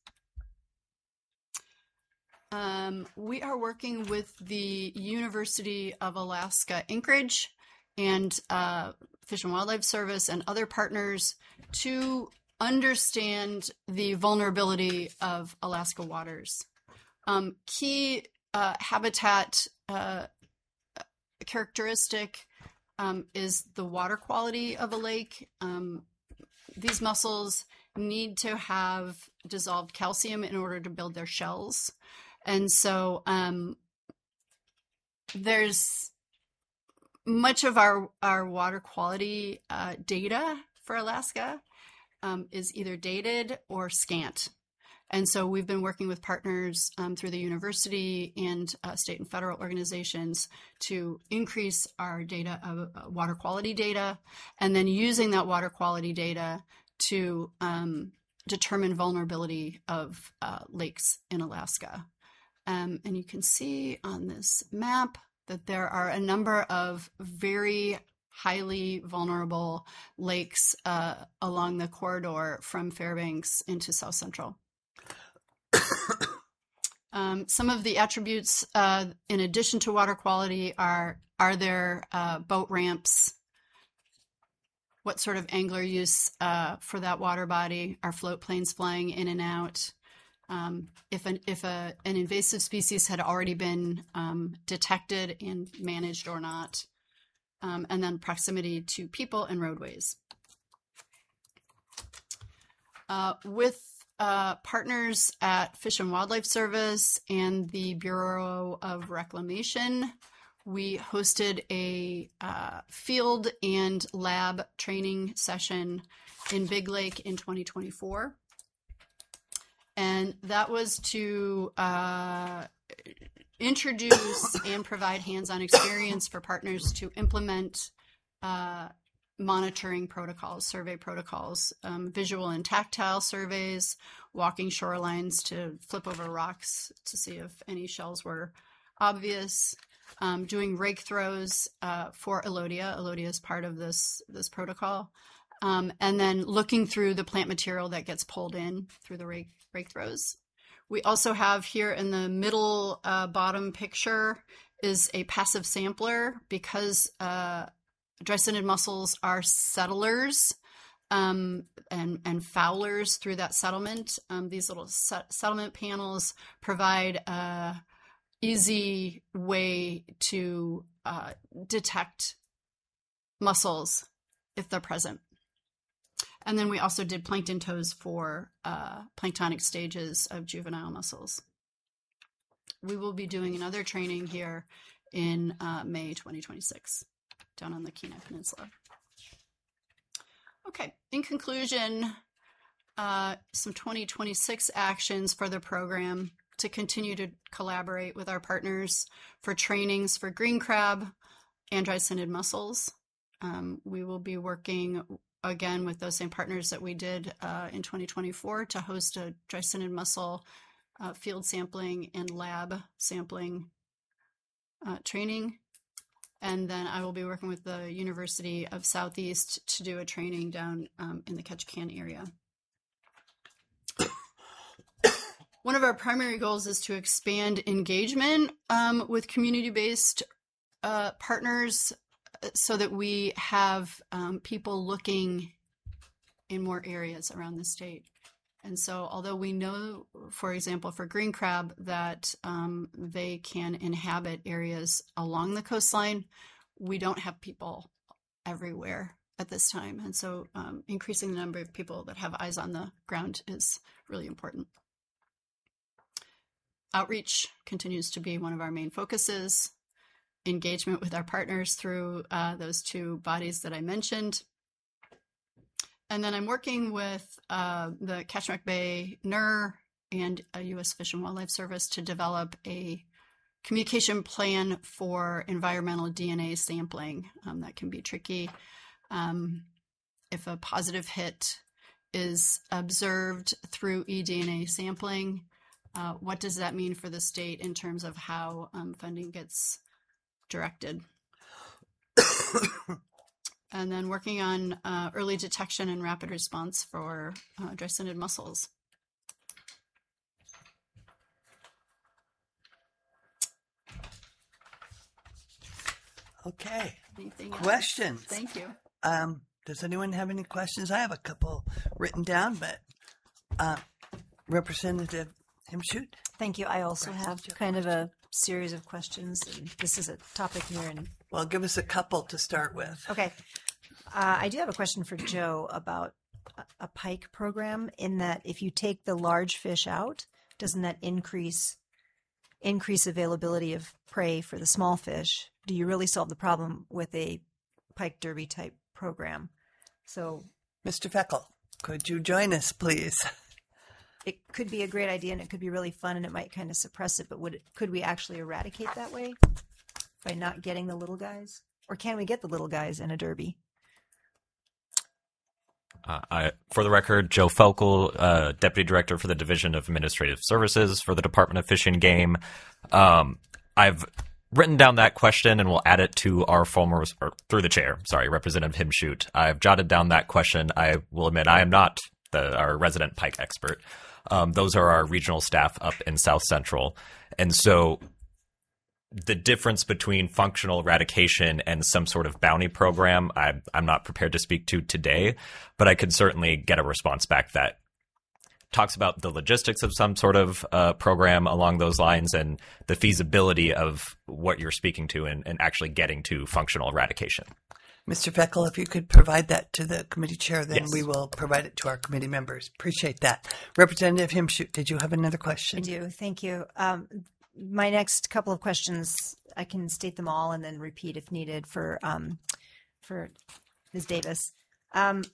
Um, we are working with the University of Alaska Anchorage and uh, Fish and Wildlife Service and other partners to understand the vulnerability of Alaska waters. Um, key uh, habitat uh, characteristic um, is the water quality of a lake. Um, these mussels need to have dissolved calcium in order to build their shells. And so um, there's much of our, our water quality uh, data for Alaska um, is either dated or scant. And so we've been working with partners um, through the university and uh, state and federal organizations to increase our data of uh, water quality data, and then using that water quality data to um, determine vulnerability of uh, lakes in Alaska. Um, and you can see on this map that there are a number of very highly vulnerable lakes uh, along the corridor from Fairbanks into South Central. Um, some of the attributes, uh, in addition to water quality, are are there uh, boat ramps? What sort of angler use uh, for that water body? Are float planes flying in and out? Um, if an if a an invasive species had already been um, detected and managed or not, um, and then proximity to people and roadways. Uh, with Uh, partners at Fish and Wildlife Service and the Bureau of Reclamation, we hosted a uh, field and lab training session in Big Lake in twenty twenty-four. And that was to uh, introduce and provide hands-on experience for partners to implement uh, monitoring protocols, survey protocols, um, visual and tactile surveys, walking shorelines to flip over rocks to see if any shells were obvious, um, doing rake throws uh, for Elodia. Elodia is part of this, this protocol, um, and then looking through the plant material that gets pulled in through the rake, rake throws. We also have here in the middle uh, bottom picture is a passive sampler because uh, dry-scented mussels are settlers um, and, and fowlers through that settlement. Um, these little set- settlement panels provide a easy way to uh, detect mussels if they're present. And then we also did plankton tows for uh, planktonic stages of juvenile mussels. We will be doing another training here in uh, May twenty twenty-six. Down on the Kenai Peninsula. Okay, in conclusion, uh, some twenty twenty-six actions for the program to continue to collaborate with our partners for trainings for green crab and dry-scented mussels. Um, we will be working again with those same partners that we did uh, in twenty twenty-four to host a dry-scented mussel uh, field sampling and lab sampling uh, training. And then I will be working with the University of Southeast to do a training down um, in the Ketchikan area. One of our primary goals is to expand engagement um, with community-based uh, partners so that we have um, people looking in more areas around the state. And so although we know, for example, for green crab, that um, they can inhabit areas along the coastline, we don't have people everywhere at this time. And so um, increasing the number of people that have eyes on the ground is really important. Outreach continues to be one of our main focuses. Engagement with our partners through uh, those two bodies that I mentioned. And then I'm working with uh, the Kachemak Bay N R R and a U S Fish and Wildlife Service to develop a communication plan for environmental D N A sampling. Um, that can be tricky. Um, if a positive hit is observed through eDNA sampling, uh, what does that mean for the state in terms of how um, funding gets directed? And then working on uh, early detection and rapid response for uh, dry-scented mussels. Okay. Anything else? Questions? Thank you. Um, does anyone have any questions? I have a couple written down, but uh, Representative Himshoot? Thank you. I also have kind of a series of questions. And this is a topic here. And Well, give us a couple to start with. okay. Uh, I do have a question for Joe about a, a pike program, in that if you take the large fish out, doesn't that increase increase availability of prey for the small fish? Do you really solve the problem with a pike derby type program? So Mister Feckel, could you join us, please? it could be a great idea and it could be really fun and it might kind of suppress it, but would it, could we actually eradicate that way by not getting the little guys? Or can we get the little guys in a derby? Uh, I, for the record, Joe Felkel, uh, Deputy Director for the Division of Administrative Services for the Department of Fish and Game. Um, I've written down that question and we'll add it to our former, or through the chair, sorry, Representative Himshoot. I've jotted down that question. I will admit I am not the, our resident pike expert. Um, those are our regional staff up in South Central. And so the difference between functional eradication and some sort of bounty program, I, I'm not prepared to speak to today, but I could certainly get a response back that talks about the logistics of some sort of uh, program along those lines and the feasibility of what you're speaking to and, and actually getting to functional eradication. Mister Feckel, if you could provide that to the committee chair, then Yes. we will provide it to our committee members. Appreciate that. Representative Himshoot, did you have another question? I do. Thank you. Um, my next couple of questions, I can state them all and then repeat if needed for um, for Miz Davis. Um,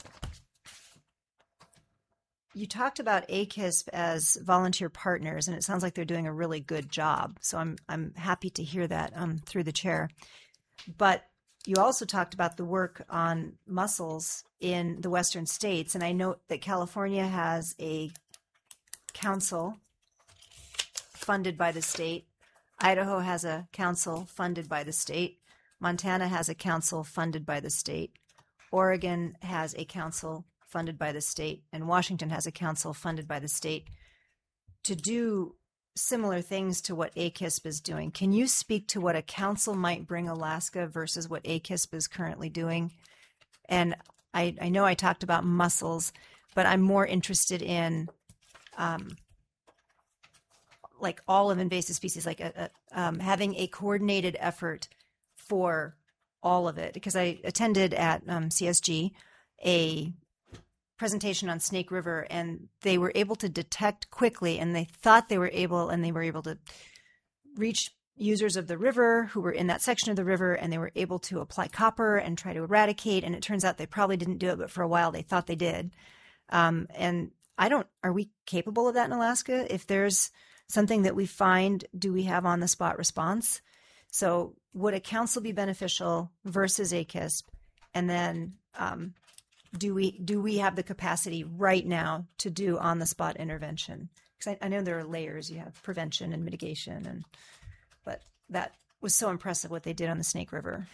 you talked about A K I S P as volunteer partners, and it sounds like they're doing a really good job. So I'm I'm happy to hear that um, through the chair. But you also talked about the work on mussels in the western states, and I note that California has a council funded by the state. Idaho has a council funded by the state. Montana has a council funded by the state. Oregon has a council funded by the state. And Washington has a council funded by the state to do similar things to what A K I S P is doing. Can you speak to what a council might bring Alaska versus what A K I S P is currently doing? And I, I know I talked about mussels, but I'm more interested in um, like all of invasive species, like a, a, um, having a coordinated effort for all of it. Because I attended at um, C S G a presentation on Snake River, and they were able to detect quickly, and they thought they were able, and they were able to reach users of the river who were in that section of the river, and they were able to apply copper and try to eradicate. And it turns out they probably didn't do it, but for a while they thought they did. Um, and I don't, are we capable of that in Alaska? If there's something that we find, do we have on the spot response? So would a council be beneficial versus A K I S P? And then um, do we do we have the capacity right now to do on the spot intervention? Because I, I know there are layers. You have prevention and mitigation, and but that was so impressive what they did on the Snake River.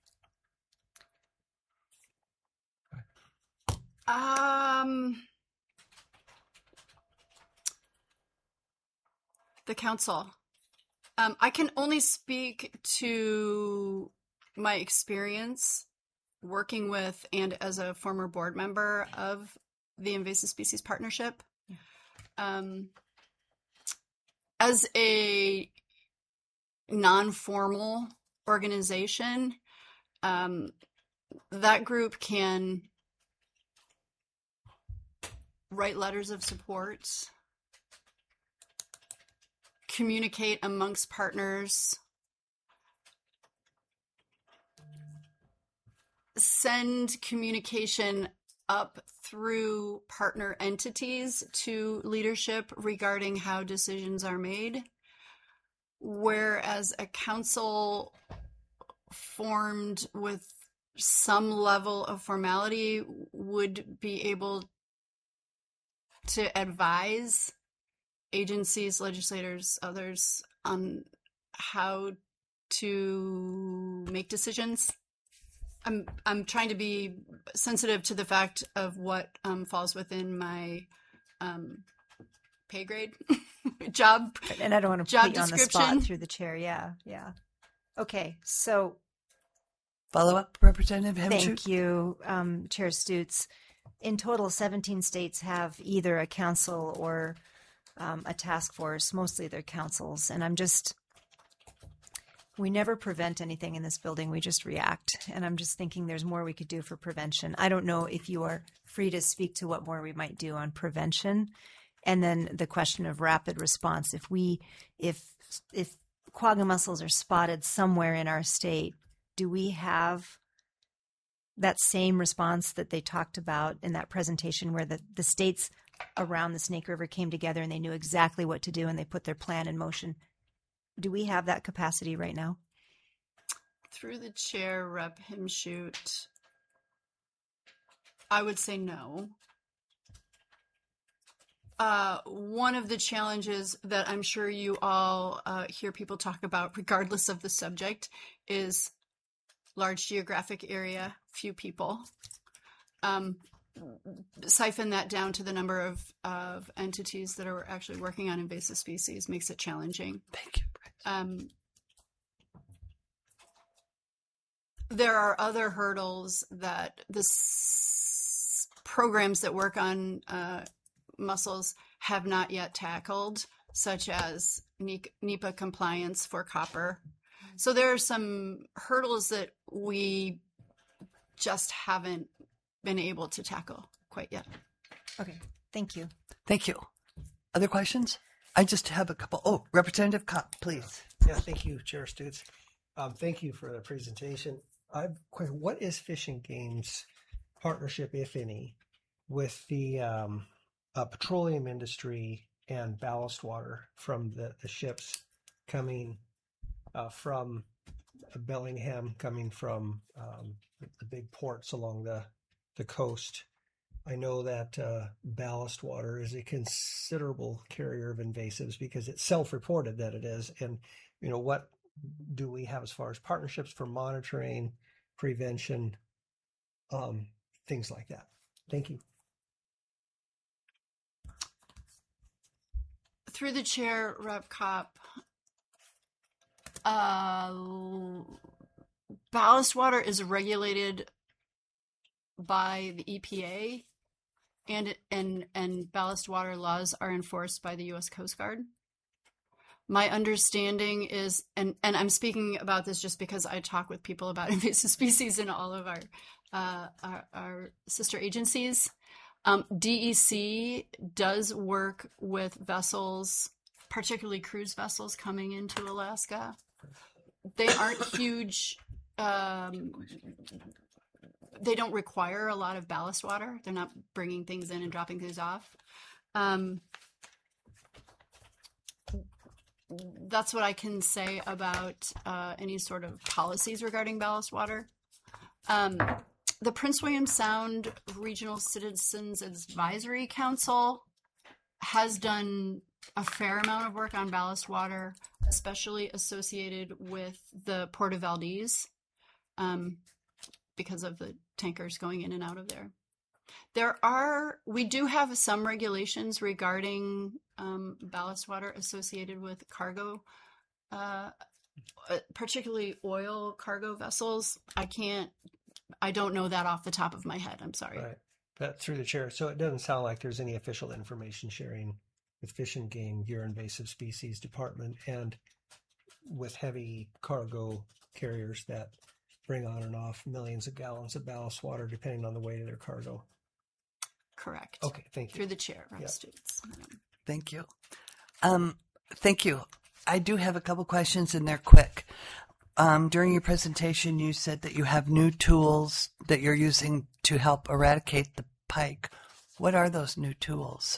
Um, the council. Um, I can only speak to my experience working with and as a former board member of the Invasive Species Partnership, um, as a non-formal organization, um, that group can write letters of support, communicate amongst partners, send communication up through partner entities to leadership regarding how decisions are made, whereas a council formed with some level of formality would be able to advise agencies, legislators, others on how to make decisions. I'm I'm trying to be sensitive to the fact of what um, falls within my um, pay grade job. And I don't want to job put you on the description. spot through the chair. Yeah, yeah. Okay, so Follow up, Representative Hemshoot. thank you, um, Chair Stutz. In total, seventeen states have either a council or um, a task force. Mostly they're councils, and I'm just. We never prevent anything in this building. We just react. And I'm just thinking there's more we could do for prevention. I don't know if you are free to speak to what more we might do on prevention. And then the question of rapid response. If we, if, if quagga mussels are spotted somewhere in our state, do we have that same response that they talked about in that presentation where the, the states around the Snake River came together and they knew exactly what to do and they put their plan in motion? Do we have that capacity right now? Through the chair, Rep Himshoot, I would say no. Uh, one of the challenges that I'm sure you all uh, hear people talk about, regardless of the subject, is large geographic area, few people. Um, siphon that down to the number of, of entities that are actually working on invasive species makes it challenging. Thank you. Um, there are other hurdles that the s- programs that work on uh, mussels have not yet tackled, such as NEPA compliance for copper. So there are some hurdles that we just haven't been able to tackle quite yet. Okay, thank you. Thank you. Other questions? I just have a couple. Oh, Representative Kopp, please. Yeah, thank you, Chair Stutz. Um, thank you for the presentation. I've question, what is Fish and Game's partnership, if any, with the um, uh, petroleum industry and ballast water from the, the ships coming uh, from Bellingham, coming from um, the big ports along the, the coast? I know that uh, ballast water is a considerable carrier of invasives because it's self-reported that it is. And, you know, what do we have as far as partnerships for monitoring, prevention, um, things like that? Thank you. Through the chair, Rep Kopp, uh, ballast water is regulated by the E P A. And, and and ballast water laws are enforced by the U S Coast Guard. My understanding is, and, and I'm speaking about this just because I talk with people about invasive species in all of our uh, our, our sister agencies. Um, D E C does work with vessels, particularly cruise vessels coming into Alaska. They aren't huge. Um, They don't require a lot of ballast water. They're not bringing things in and dropping things off. Um, that's what I can say about uh, any sort of policies regarding ballast water. Um, the Prince William Sound Regional Citizens Advisory Council has done a fair amount of work on ballast water, especially associated with the Port of Valdez. Um, because of the tankers going in and out of there. There are, we do have some regulations regarding um, ballast water associated with cargo uh, uh, particularly oil cargo vessels, I can't, I don't know that off the top of my head. I'm sorry. Right. But through the chair, so it doesn't sound like there's any official information sharing with Fish and Game, your invasive species department, and with heavy cargo carriers that bring on and off millions of gallons of ballast water depending on the weight of their cargo. Correct. Okay, thank you. Through the chair, Rev Yeah. Stutes. Thank you. Um, thank you. I do have a couple questions, and they're quick. Um, during your presentation, you said that you have new tools that you're using to help eradicate the pike. What are those new tools?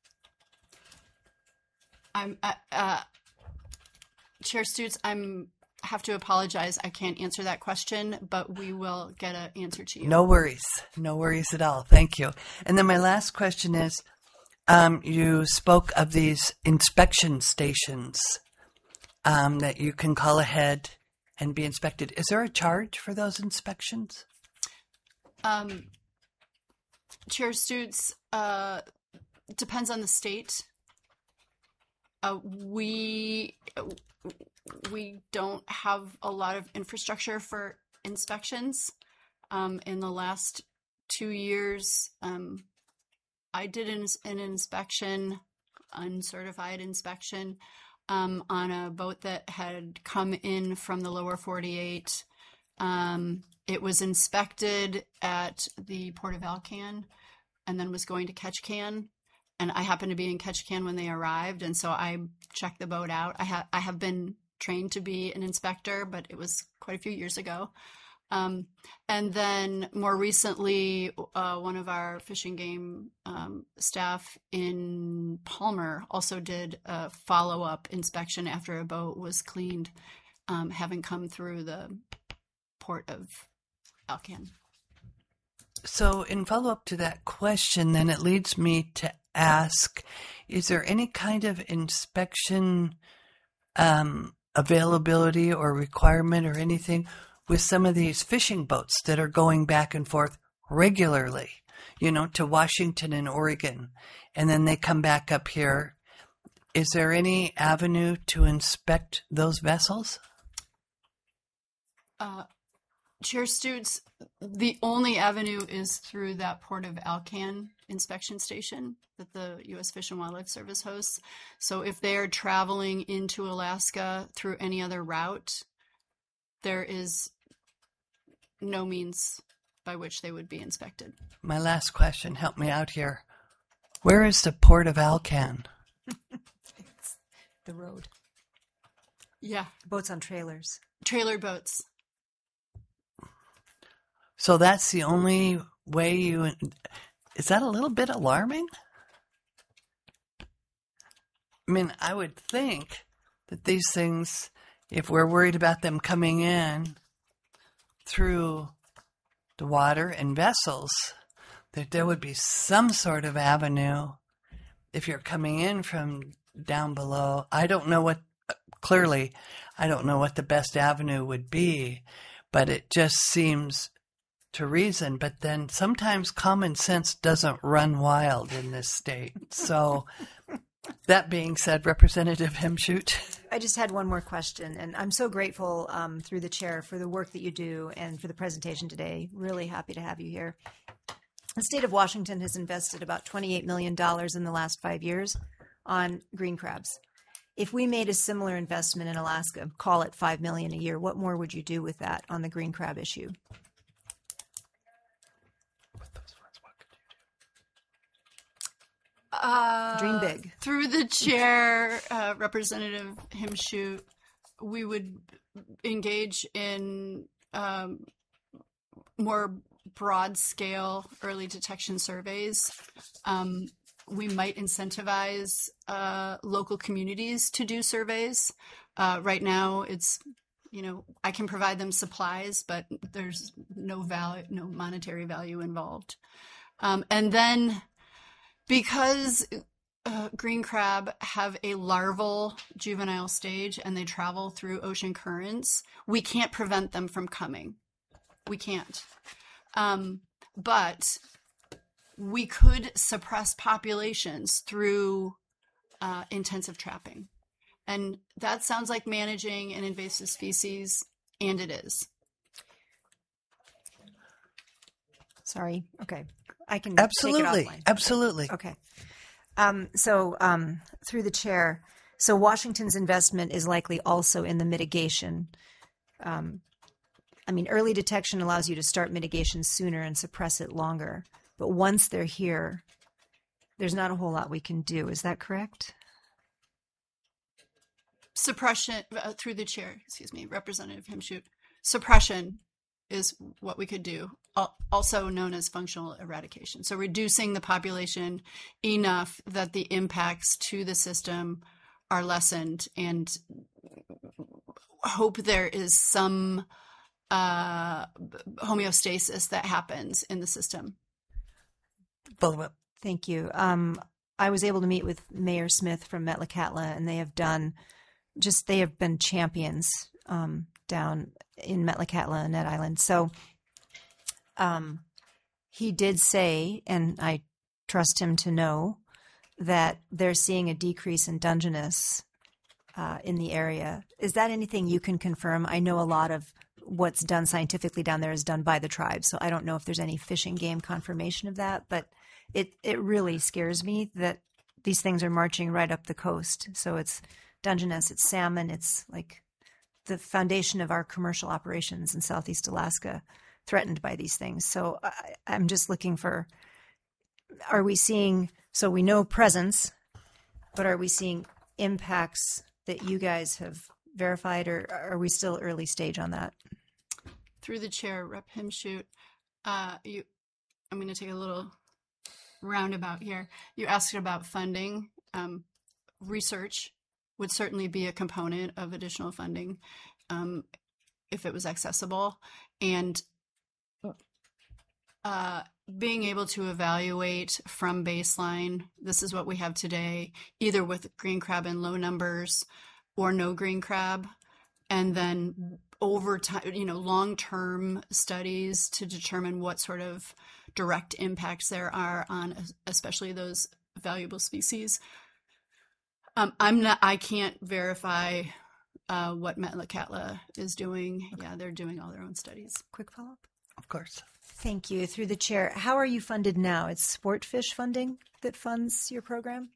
I'm, uh, uh, Chair Stutes, I'm have to apologize. I can't answer that question, but we will get an answer to you. No worries. No worries at all. Thank you. And then my last question is, um, you spoke of these inspection stations um, that you can call ahead and be inspected. Is there a charge for those inspections? Um, Chair Stutes, uh, depends on the state. Uh, we we don't have a lot of infrastructure for inspections. Um, in the last two years, um, I did an, an inspection, uncertified inspection, um, on a boat that had come in from the lower forty-eight. Um, it was inspected at the Port of Alcan and then was going to Ketchikan. And I happened to be in Ketchikan when they arrived, and so I checked the boat out. I, ha- I have been trained to be an inspector, but it was quite a few years ago. Um, and then more recently, uh, one of our Fish and Game um, staff in Palmer also did a follow-up inspection after a boat was cleaned, um, having come through the port of Alcan. So in follow-up to that question, then it leads me to ask, is there any kind of inspection um, availability or requirement or anything with some of these fishing boats that are going back and forth regularly, you know, to Washington and Oregon, and then they come back up here? Is there any avenue to inspect those vessels? Uh, Chair Stutes, the only avenue is through that Port of Alcan inspection station that the U S Fish and Wildlife Service hosts. So if they are traveling into Alaska through any other route, there is no means by which they would be inspected. My last question, help me out here. Where is the Port of Alcan? It's the road. Yeah, Boats on trailers. trailer boats. So that's the only way you... Is that a little bit alarming? I mean, I would think that these things, if we're worried about them coming in through the water and vessels, that there would be some sort of avenue if you're coming in from down below. I don't know what, clearly, I don't know what the best avenue would be, but it just seems to reason. But then sometimes common sense doesn't run wild in this state. So that being said, Representative Hemschoot. I just had one more question, and I'm so grateful um, through the chair for the work that you do and for the presentation today. Really happy to have you here. The state of Washington has invested about twenty-eight million dollars in the last five years on green crabs. If we made a similar investment in Alaska, call it five million dollars a year, what more would you do with that on the green crab issue? Uh, Dream big. Through the chair, uh, Representative Hemschoot, we would engage in um, more broad scale early detection surveys. Um, we might incentivize uh, local communities to do surveys. Uh, right now, it's, you know, I can provide them supplies, but there's no value, no monetary value involved. Um, and then because uh, green crab have a larval juvenile stage and they travel through ocean currents, we can't prevent them from coming. We can't. Um, but we could suppress populations through uh, intensive trapping. And that sounds like managing an invasive species, and it is. Sorry. Okay. I can Absolutely. Take it offline. Absolutely. Okay. Um, so um, through the chair, so Washington's investment is likely also in the mitigation. Um, I mean, early detection allows you to start mitigation sooner and suppress it longer. But once they're here, there's not a whole lot we can do. Is that correct? Suppression, uh, through the chair, excuse me, Representative Himshoot. Suppression is what we could do, al- also known as functional eradication. So reducing the population enough that the impacts to the system are lessened, and hope there is some uh, homeostasis that happens in the system. Follow up. Thank you. Um, I was able to meet with Mayor Smith from Metlakatla, and they have done just, they have been champions um, down in Metlakatla and Ned Island. So um, he did say, and I trust him to know, that they're seeing a decrease in Dungeness uh, in the area. Is that anything you can confirm? I know a lot of what's done scientifically down there is done by the tribe, so I don't know if there's any fish and game confirmation of that, but it, it really scares me that these things are marching right up the coast. So it's Dungeness, it's salmon, it's like the foundation of our commercial operations in Southeast Alaska threatened by these things. So I, I'm just looking for, are we seeing, so we know presence, but are we seeing impacts that you guys have verified, or are we still early stage on that? Through the chair, Rep Himshoot, uh, you, I'm going to take a little roundabout here. You asked about funding. Um, research would certainly be a component of additional funding um, if it was accessible. And uh, being able to evaluate from baseline, this is what we have today, either with green crab in low numbers or no green crab, and then over time, you know, long-term studies to determine what sort of direct impacts there are on especially those valuable species. Um, I'm not, I can't verify uh, what Metlakatla is doing. Okay. Yeah, they're doing all their own studies. Quick follow-up? Of course. Thank you. Through the chair, how are you funded now? It's Sportfish funding that funds your program?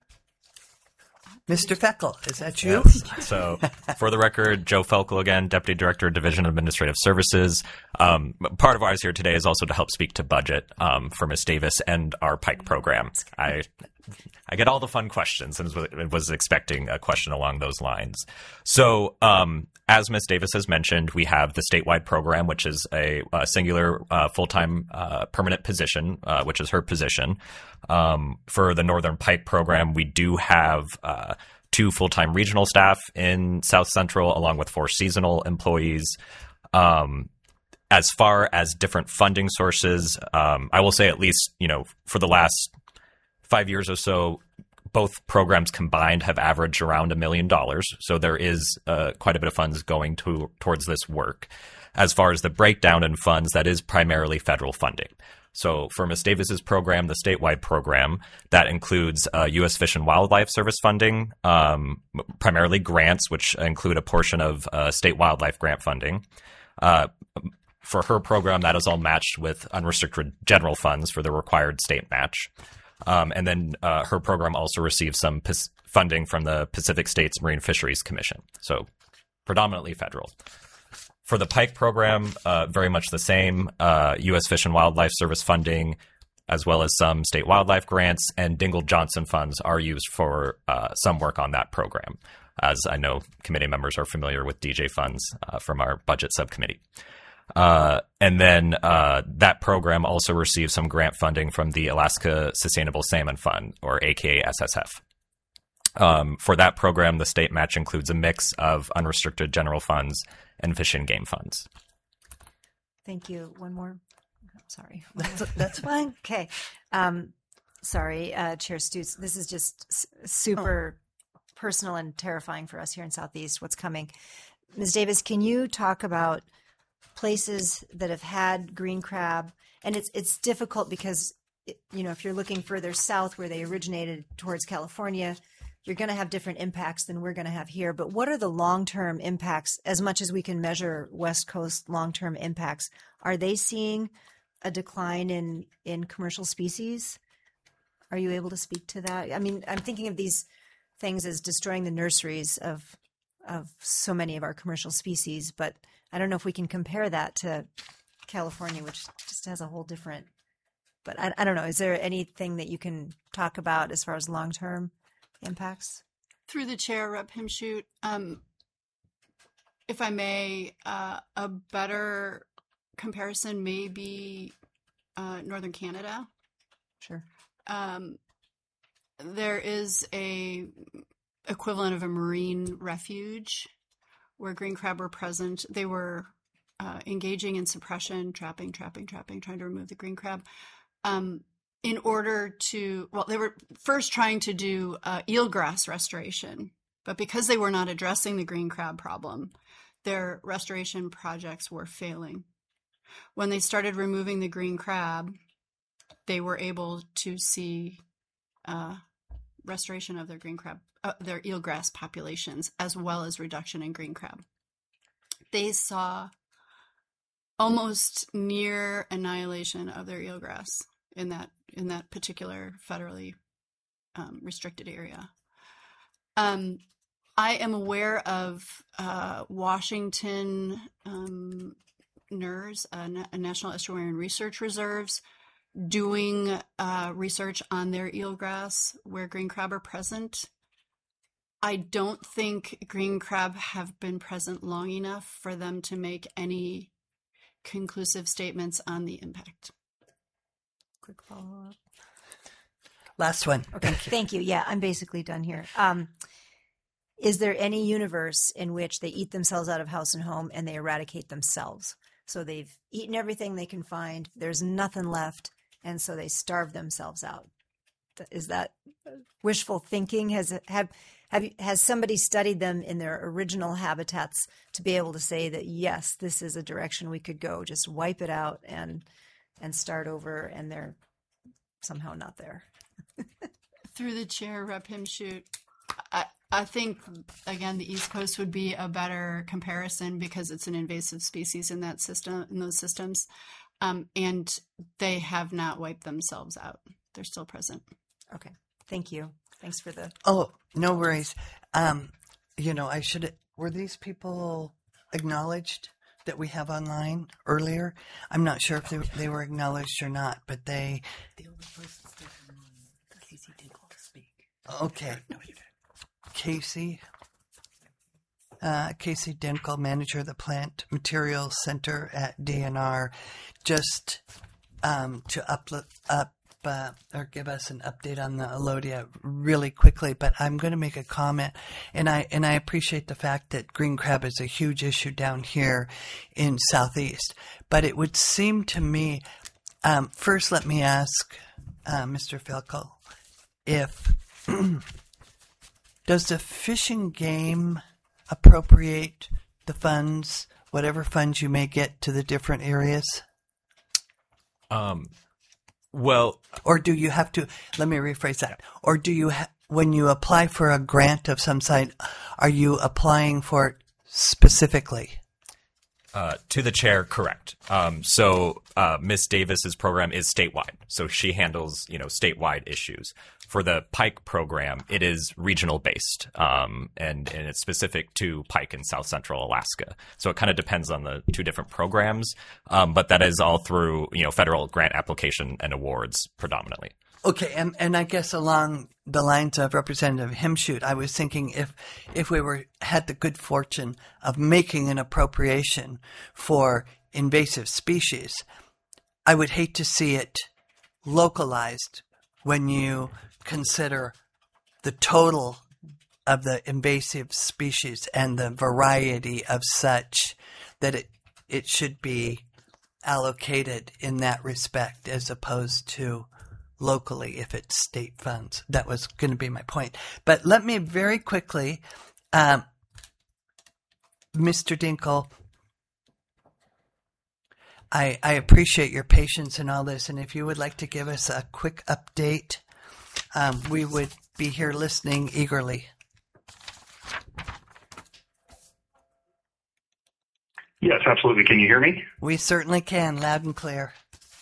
Mister Feckel, is that you? Yes. So, for the record, Joe Felkel again, Deputy Director, Division of Administrative Services. Um, part of why I was here today is also to help speak to budget um, for Miz Davis and our Pike program. I I get all the fun questions and was expecting a question along those lines. So, um, as Miz Davis has mentioned, we have the statewide program, which is a, a singular uh, full-time uh, permanent position, uh, which is her position. Um, for the Northern Pike program, we do have uh, two full-time regional staff in South Central, along with four seasonal employees. Um, as far as different funding sources, um, I will say at least, you know, for the last five years or so, both programs combined have averaged around a million dollars. So there is uh, quite a bit of funds going to, towards this work. As far as the breakdown in funds, that is primarily federal funding. So for Miz Davis's program, the statewide program, that includes uh, U S Fish and Wildlife Service funding, um, primarily grants, which include a portion of uh, state wildlife grant funding. Uh, for her program, that is all matched with unrestricted general funds for the required state match. Um, and then uh, her program also receives some p- funding from the Pacific States Marine Fisheries Commission. So predominantly federal. For the Pike program, uh, very much the same. Uh, U S Fish and Wildlife Service funding, as well as some state wildlife grants, and Dingell-Johnson funds are used for uh, some work on that program, as I know committee members are familiar with D J funds uh, from our budget subcommittee. Uh, and then uh, that program also receives some grant funding from the Alaska Sustainable Salmon Fund, or A K A S S F. Um, for that program, the state match includes a mix of unrestricted general funds and fish and game funds. Thank you. One more. Sorry. That's, that's fine. Okay. Um, sorry, uh, Chair Stutz. This is just s- super oh. personal and terrifying for us here in Southeast, what's coming. Miz Davis, can you talk about places that have had green crab? And it's it's difficult because, you know, if you're looking further south where they originated towards California, you're going to have different impacts than we're going to have here. But what are the long-term impacts, as much as we can measure West Coast long-term impacts? Are they seeing a decline in, in commercial species? Are you able to speak to that? I mean, I'm thinking of these things as destroying the nurseries of of so many of our commercial species, but I don't know if we can compare that to California, which just has a whole different, but I, I don't know. Is there anything that you can talk about as far as long-term impacts? Through the chair, Rep Himshoot, um, if I may, uh, a better comparison may be uh, Northern Canada. Sure. Um, there is a equivalent of a marine refuge where green crab were present. They were uh, engaging in suppression, trapping, trapping, trapping, trying to remove the green crab. Um, in order to, well, they were first trying to do uh, eelgrass restoration, but because they were not addressing the green crab problem, their restoration projects were failing. When they started removing the green crab, they were able to see uh, restoration of their green crab, uh, their eelgrass populations, as well as reduction in green crab. They saw almost near annihilation of their eelgrass in that in that particular federally um, restricted area. Um, I am aware of uh, Washington um, N E R S, uh, Na- National Estuarine Research Reserves, doing uh, research on their eelgrass where green crab are present. I don't think green crab have been present long enough for them to make any conclusive statements on the impact. Quick follow-up. Last one. Okay, thank you. Yeah, I'm basically done here. Um, is there any universe in which they eat themselves out of house and home and they eradicate themselves? So they've eaten everything they can find, there's nothing left, and so they starve themselves out. Is that wishful thinking? Has have have has somebody studied them in their original habitats to be able to say that yes, this is a direction we could go? Just wipe it out and and start over, and they're somehow not there. Through the chair, Rep Himshoot, I, I think, again, the East Coast would be a better comparison because it's an invasive species in that system, in those systems, um, and they have not wiped themselves out. They're still present. Okay, thank you. Thanks for the. Oh, no worries. Um, you know, I should. Were these people acknowledged that we have online earlier? I'm not sure if they, they were acknowledged or not, but they. The only person Casey did speak. Okay. Casey. Uh, Casey Denkel, manager of the Plant Materials Center at D N R, just um, to up, up uh, or give us an update on the Alodia really quickly. But I'm going to make a comment, and I and I appreciate the fact that green crab is a huge issue down here in Southeast. But it would seem to me, um, first, let me ask uh, Mister Felkel, if does the Fish and Game appropriate the funds, whatever funds you may get, to the different areas? Um, well, or do you have to? Let me rephrase that. Or do you, ha- when you apply for a grant of some sort, are you applying for it specifically? Uh, to the chair, correct. Um, so uh, Miss Davis's program is statewide, so she handles you know statewide issues. For the Pike program, it is regional based, um, and and it's specific to Pike in South Central Alaska. So it kind of depends on the two different programs, um, but that is all through you know federal grant application and awards predominantly. Okay, and, and I guess along the lines of Representative Himshoot, I was thinking if if we were had the good fortune of making an appropriation for invasive species, I would hate to see it localized when you consider the total of the invasive species and the variety of such, that it it should be allocated in that respect as opposed to locally if it's state funds. That was going to be my point. But let me very quickly, um, Mister Dinkle, I, I appreciate your patience in all this, and if you would like to give us a quick update, um, we would be here listening eagerly. Yes, absolutely. Can you hear me? We certainly can, loud and clear.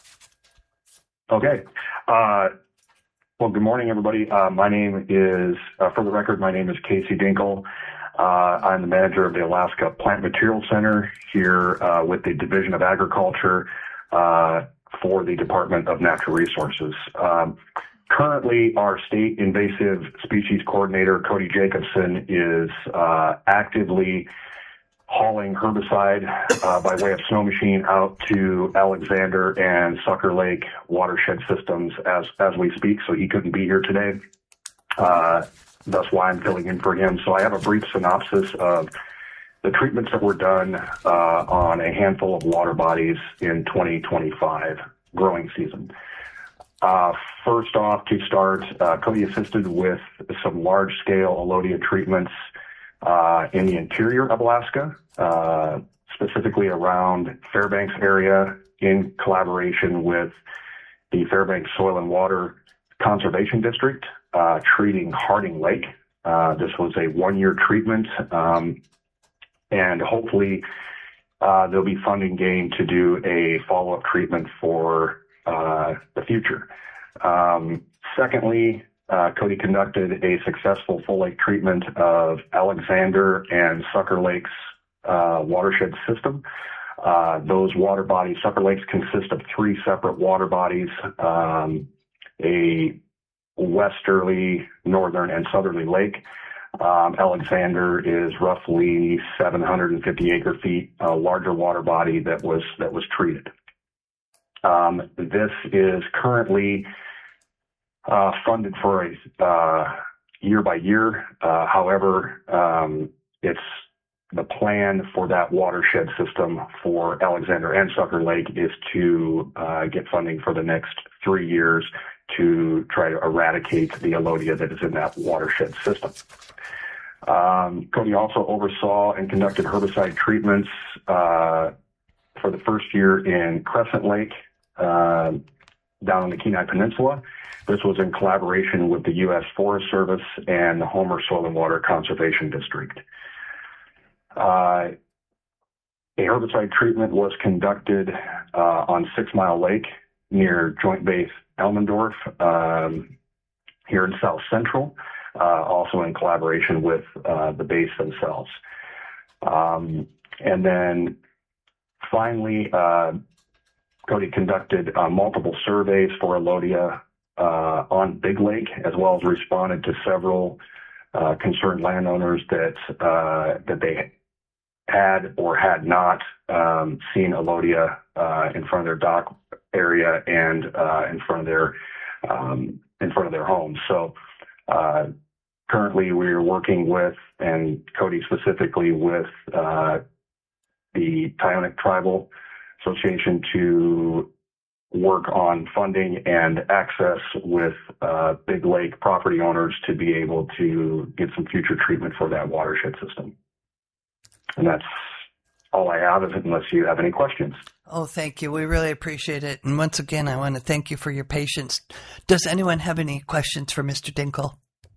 Okay. Uh, well, good morning, everybody. Uh, my name is, uh, for the record, my name is Casey Dinkle. Uh, I'm the manager of the Alaska Plant Material Center here uh, with the Division of Agriculture uh, for the Department of Natural Resources. Um, currently, our state invasive species coordinator, Cody Jacobson, is uh, actively hauling herbicide uh, by way of snow machine out to Alexander and Sucker Lake watershed systems as as we speak, so he couldn't be here today. Uh, that's why I'm filling in for him. So I have a brief synopsis of the treatments that were done uh, on a handful of water bodies in twenty twenty-five growing season. Uh, first off, to start, uh, Cody assisted with some large-scale allodia treatments Uh, in the interior of Alaska, uh, specifically around Fairbanks area, in collaboration with the Fairbanks Soil and Water Conservation District, uh, treating Harding Lake. Uh, this was a one-year treatment, um, and hopefully uh, there'll be funding gained to do a follow-up treatment for uh, the future. Um, secondly, Uh, Cody conducted a successful full lake treatment of Alexander and Sucker Lakes uh, watershed system. Uh, those water bodies, Sucker Lakes, consist of three separate water bodies, um, a westerly, northern, and southerly lake. Um, Alexander is roughly seven hundred fifty acre feet, a larger water body that was that was treated. Um, this is currently Uh, funded for a uh, year by year. Uh, however, um, it's the plan for that watershed system for Alexander and Sucker Lake is to uh, get funding for the next three years to try to eradicate the allodia that is in that watershed system. Um, Cody also oversaw and conducted herbicide treatments uh, for the first year in Crescent Lake uh, down on the Kenai Peninsula. This was in collaboration with the U S Forest Service and the Homer Soil and Water Conservation District. Uh, a herbicide treatment was conducted uh, on Six Mile Lake near Joint Base Elmendorf um, here in South Central, uh, also in collaboration with uh, the base themselves. Um, and then finally, uh, Cody conducted uh, multiple surveys for allodia Uh, on Big Lake, as well as responded to several uh, concerned landowners that uh, that they had or had not um, seen allodia uh, in front of their dock area and uh, in front of their um, in front of their homes. So uh, currently, we are working with, and Cody specifically with uh, the Tyonek Tribal Association to work on funding and access with uh, Big Lake property owners to be able to get some future treatment for that watershed system. And that's all I have, unless you have any questions. Oh, thank you. We really appreciate it. And once again, I want to thank you for your patience. Does anyone have any questions for Mister Dinkle?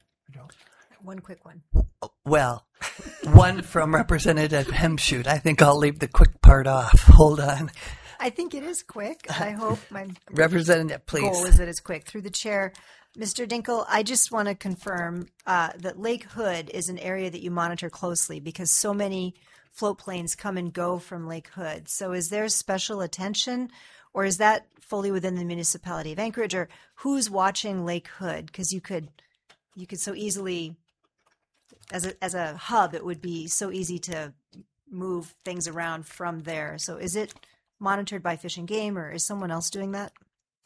One quick one. Well, one from Representative Hemshoot. I think I'll leave the quick part off. Hold on. I think it is quick. I hope my Representative, please. goal is that it's quick. Through the chair, Mister Dinkle, I just want to confirm uh, that Lake Hood is an area that you monitor closely because so many float planes come and go from Lake Hood. So is there special attention, or is that fully within the municipality of Anchorage, or who's watching Lake Hood? Because you could, you could so easily, as a as a hub, it would be so easy to move things around from there. So is it monitored by Fish and Game, or is someone else doing that?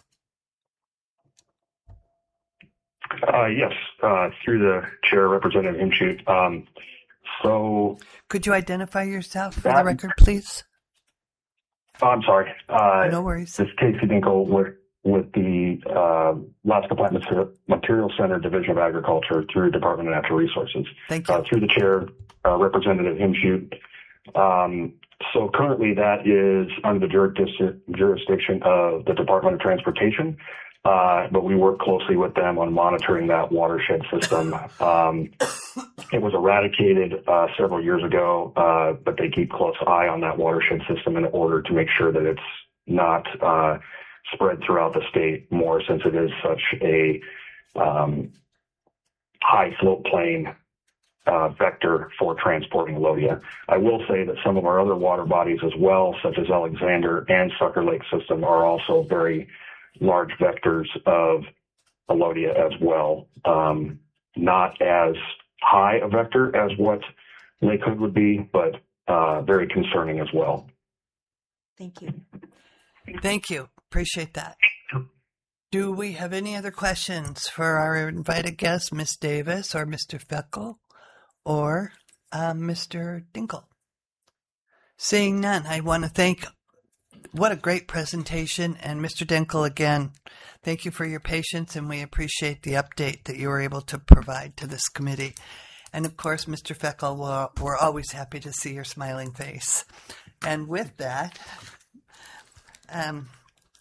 Uh, yes, uh, through the chair, Representative Hemshoot. Um, so, could you identify yourself for that, the record, please? Oh, I'm sorry. Uh, no worries. This is Casey Dinkle with with the uh, Alaska Plant Material Center Division of Agriculture through Department of Natural Resources. Thank you. Uh, through the chair, uh, Representative Hemshoot. Um, so currently that is under the jurisdiction of the Department of Transportation. uh, but we work closely with them on monitoring that watershed system. Um, it was eradicated uh, several years ago, uh, but they keep close eye on that watershed system in order to make sure that it's not uh, spread throughout the state more, since it is such a um, high float plain uh, vector for transporting Lodia. I will say that some of our other water bodies as well, such as Alexander and Sucker Lake system, are also very large vectors of Lodia as well. Um, not as high a vector as what Lake Hood would be, but uh, very concerning as well. Thank you. Thank you. Appreciate that. Do we have any other questions for our invited guests, Miz Davis or Mister Feckel or uh, Mister Dinkle? Seeing none, I want to thank, what a great presentation. And Mister Dinkle, again, thank you for your patience, and we appreciate the update that you were able to provide to this committee. And of course, Mister Feckel, we're, we're always happy to see your smiling face. And with that, um,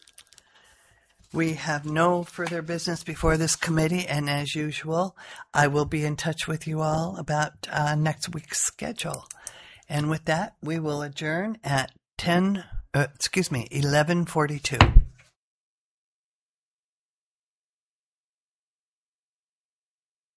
we have no further business before this committee, and as usual, I will be in touch with you all about uh, next week's schedule. And with that, we will adjourn at ten, uh, excuse me, eleven forty-two.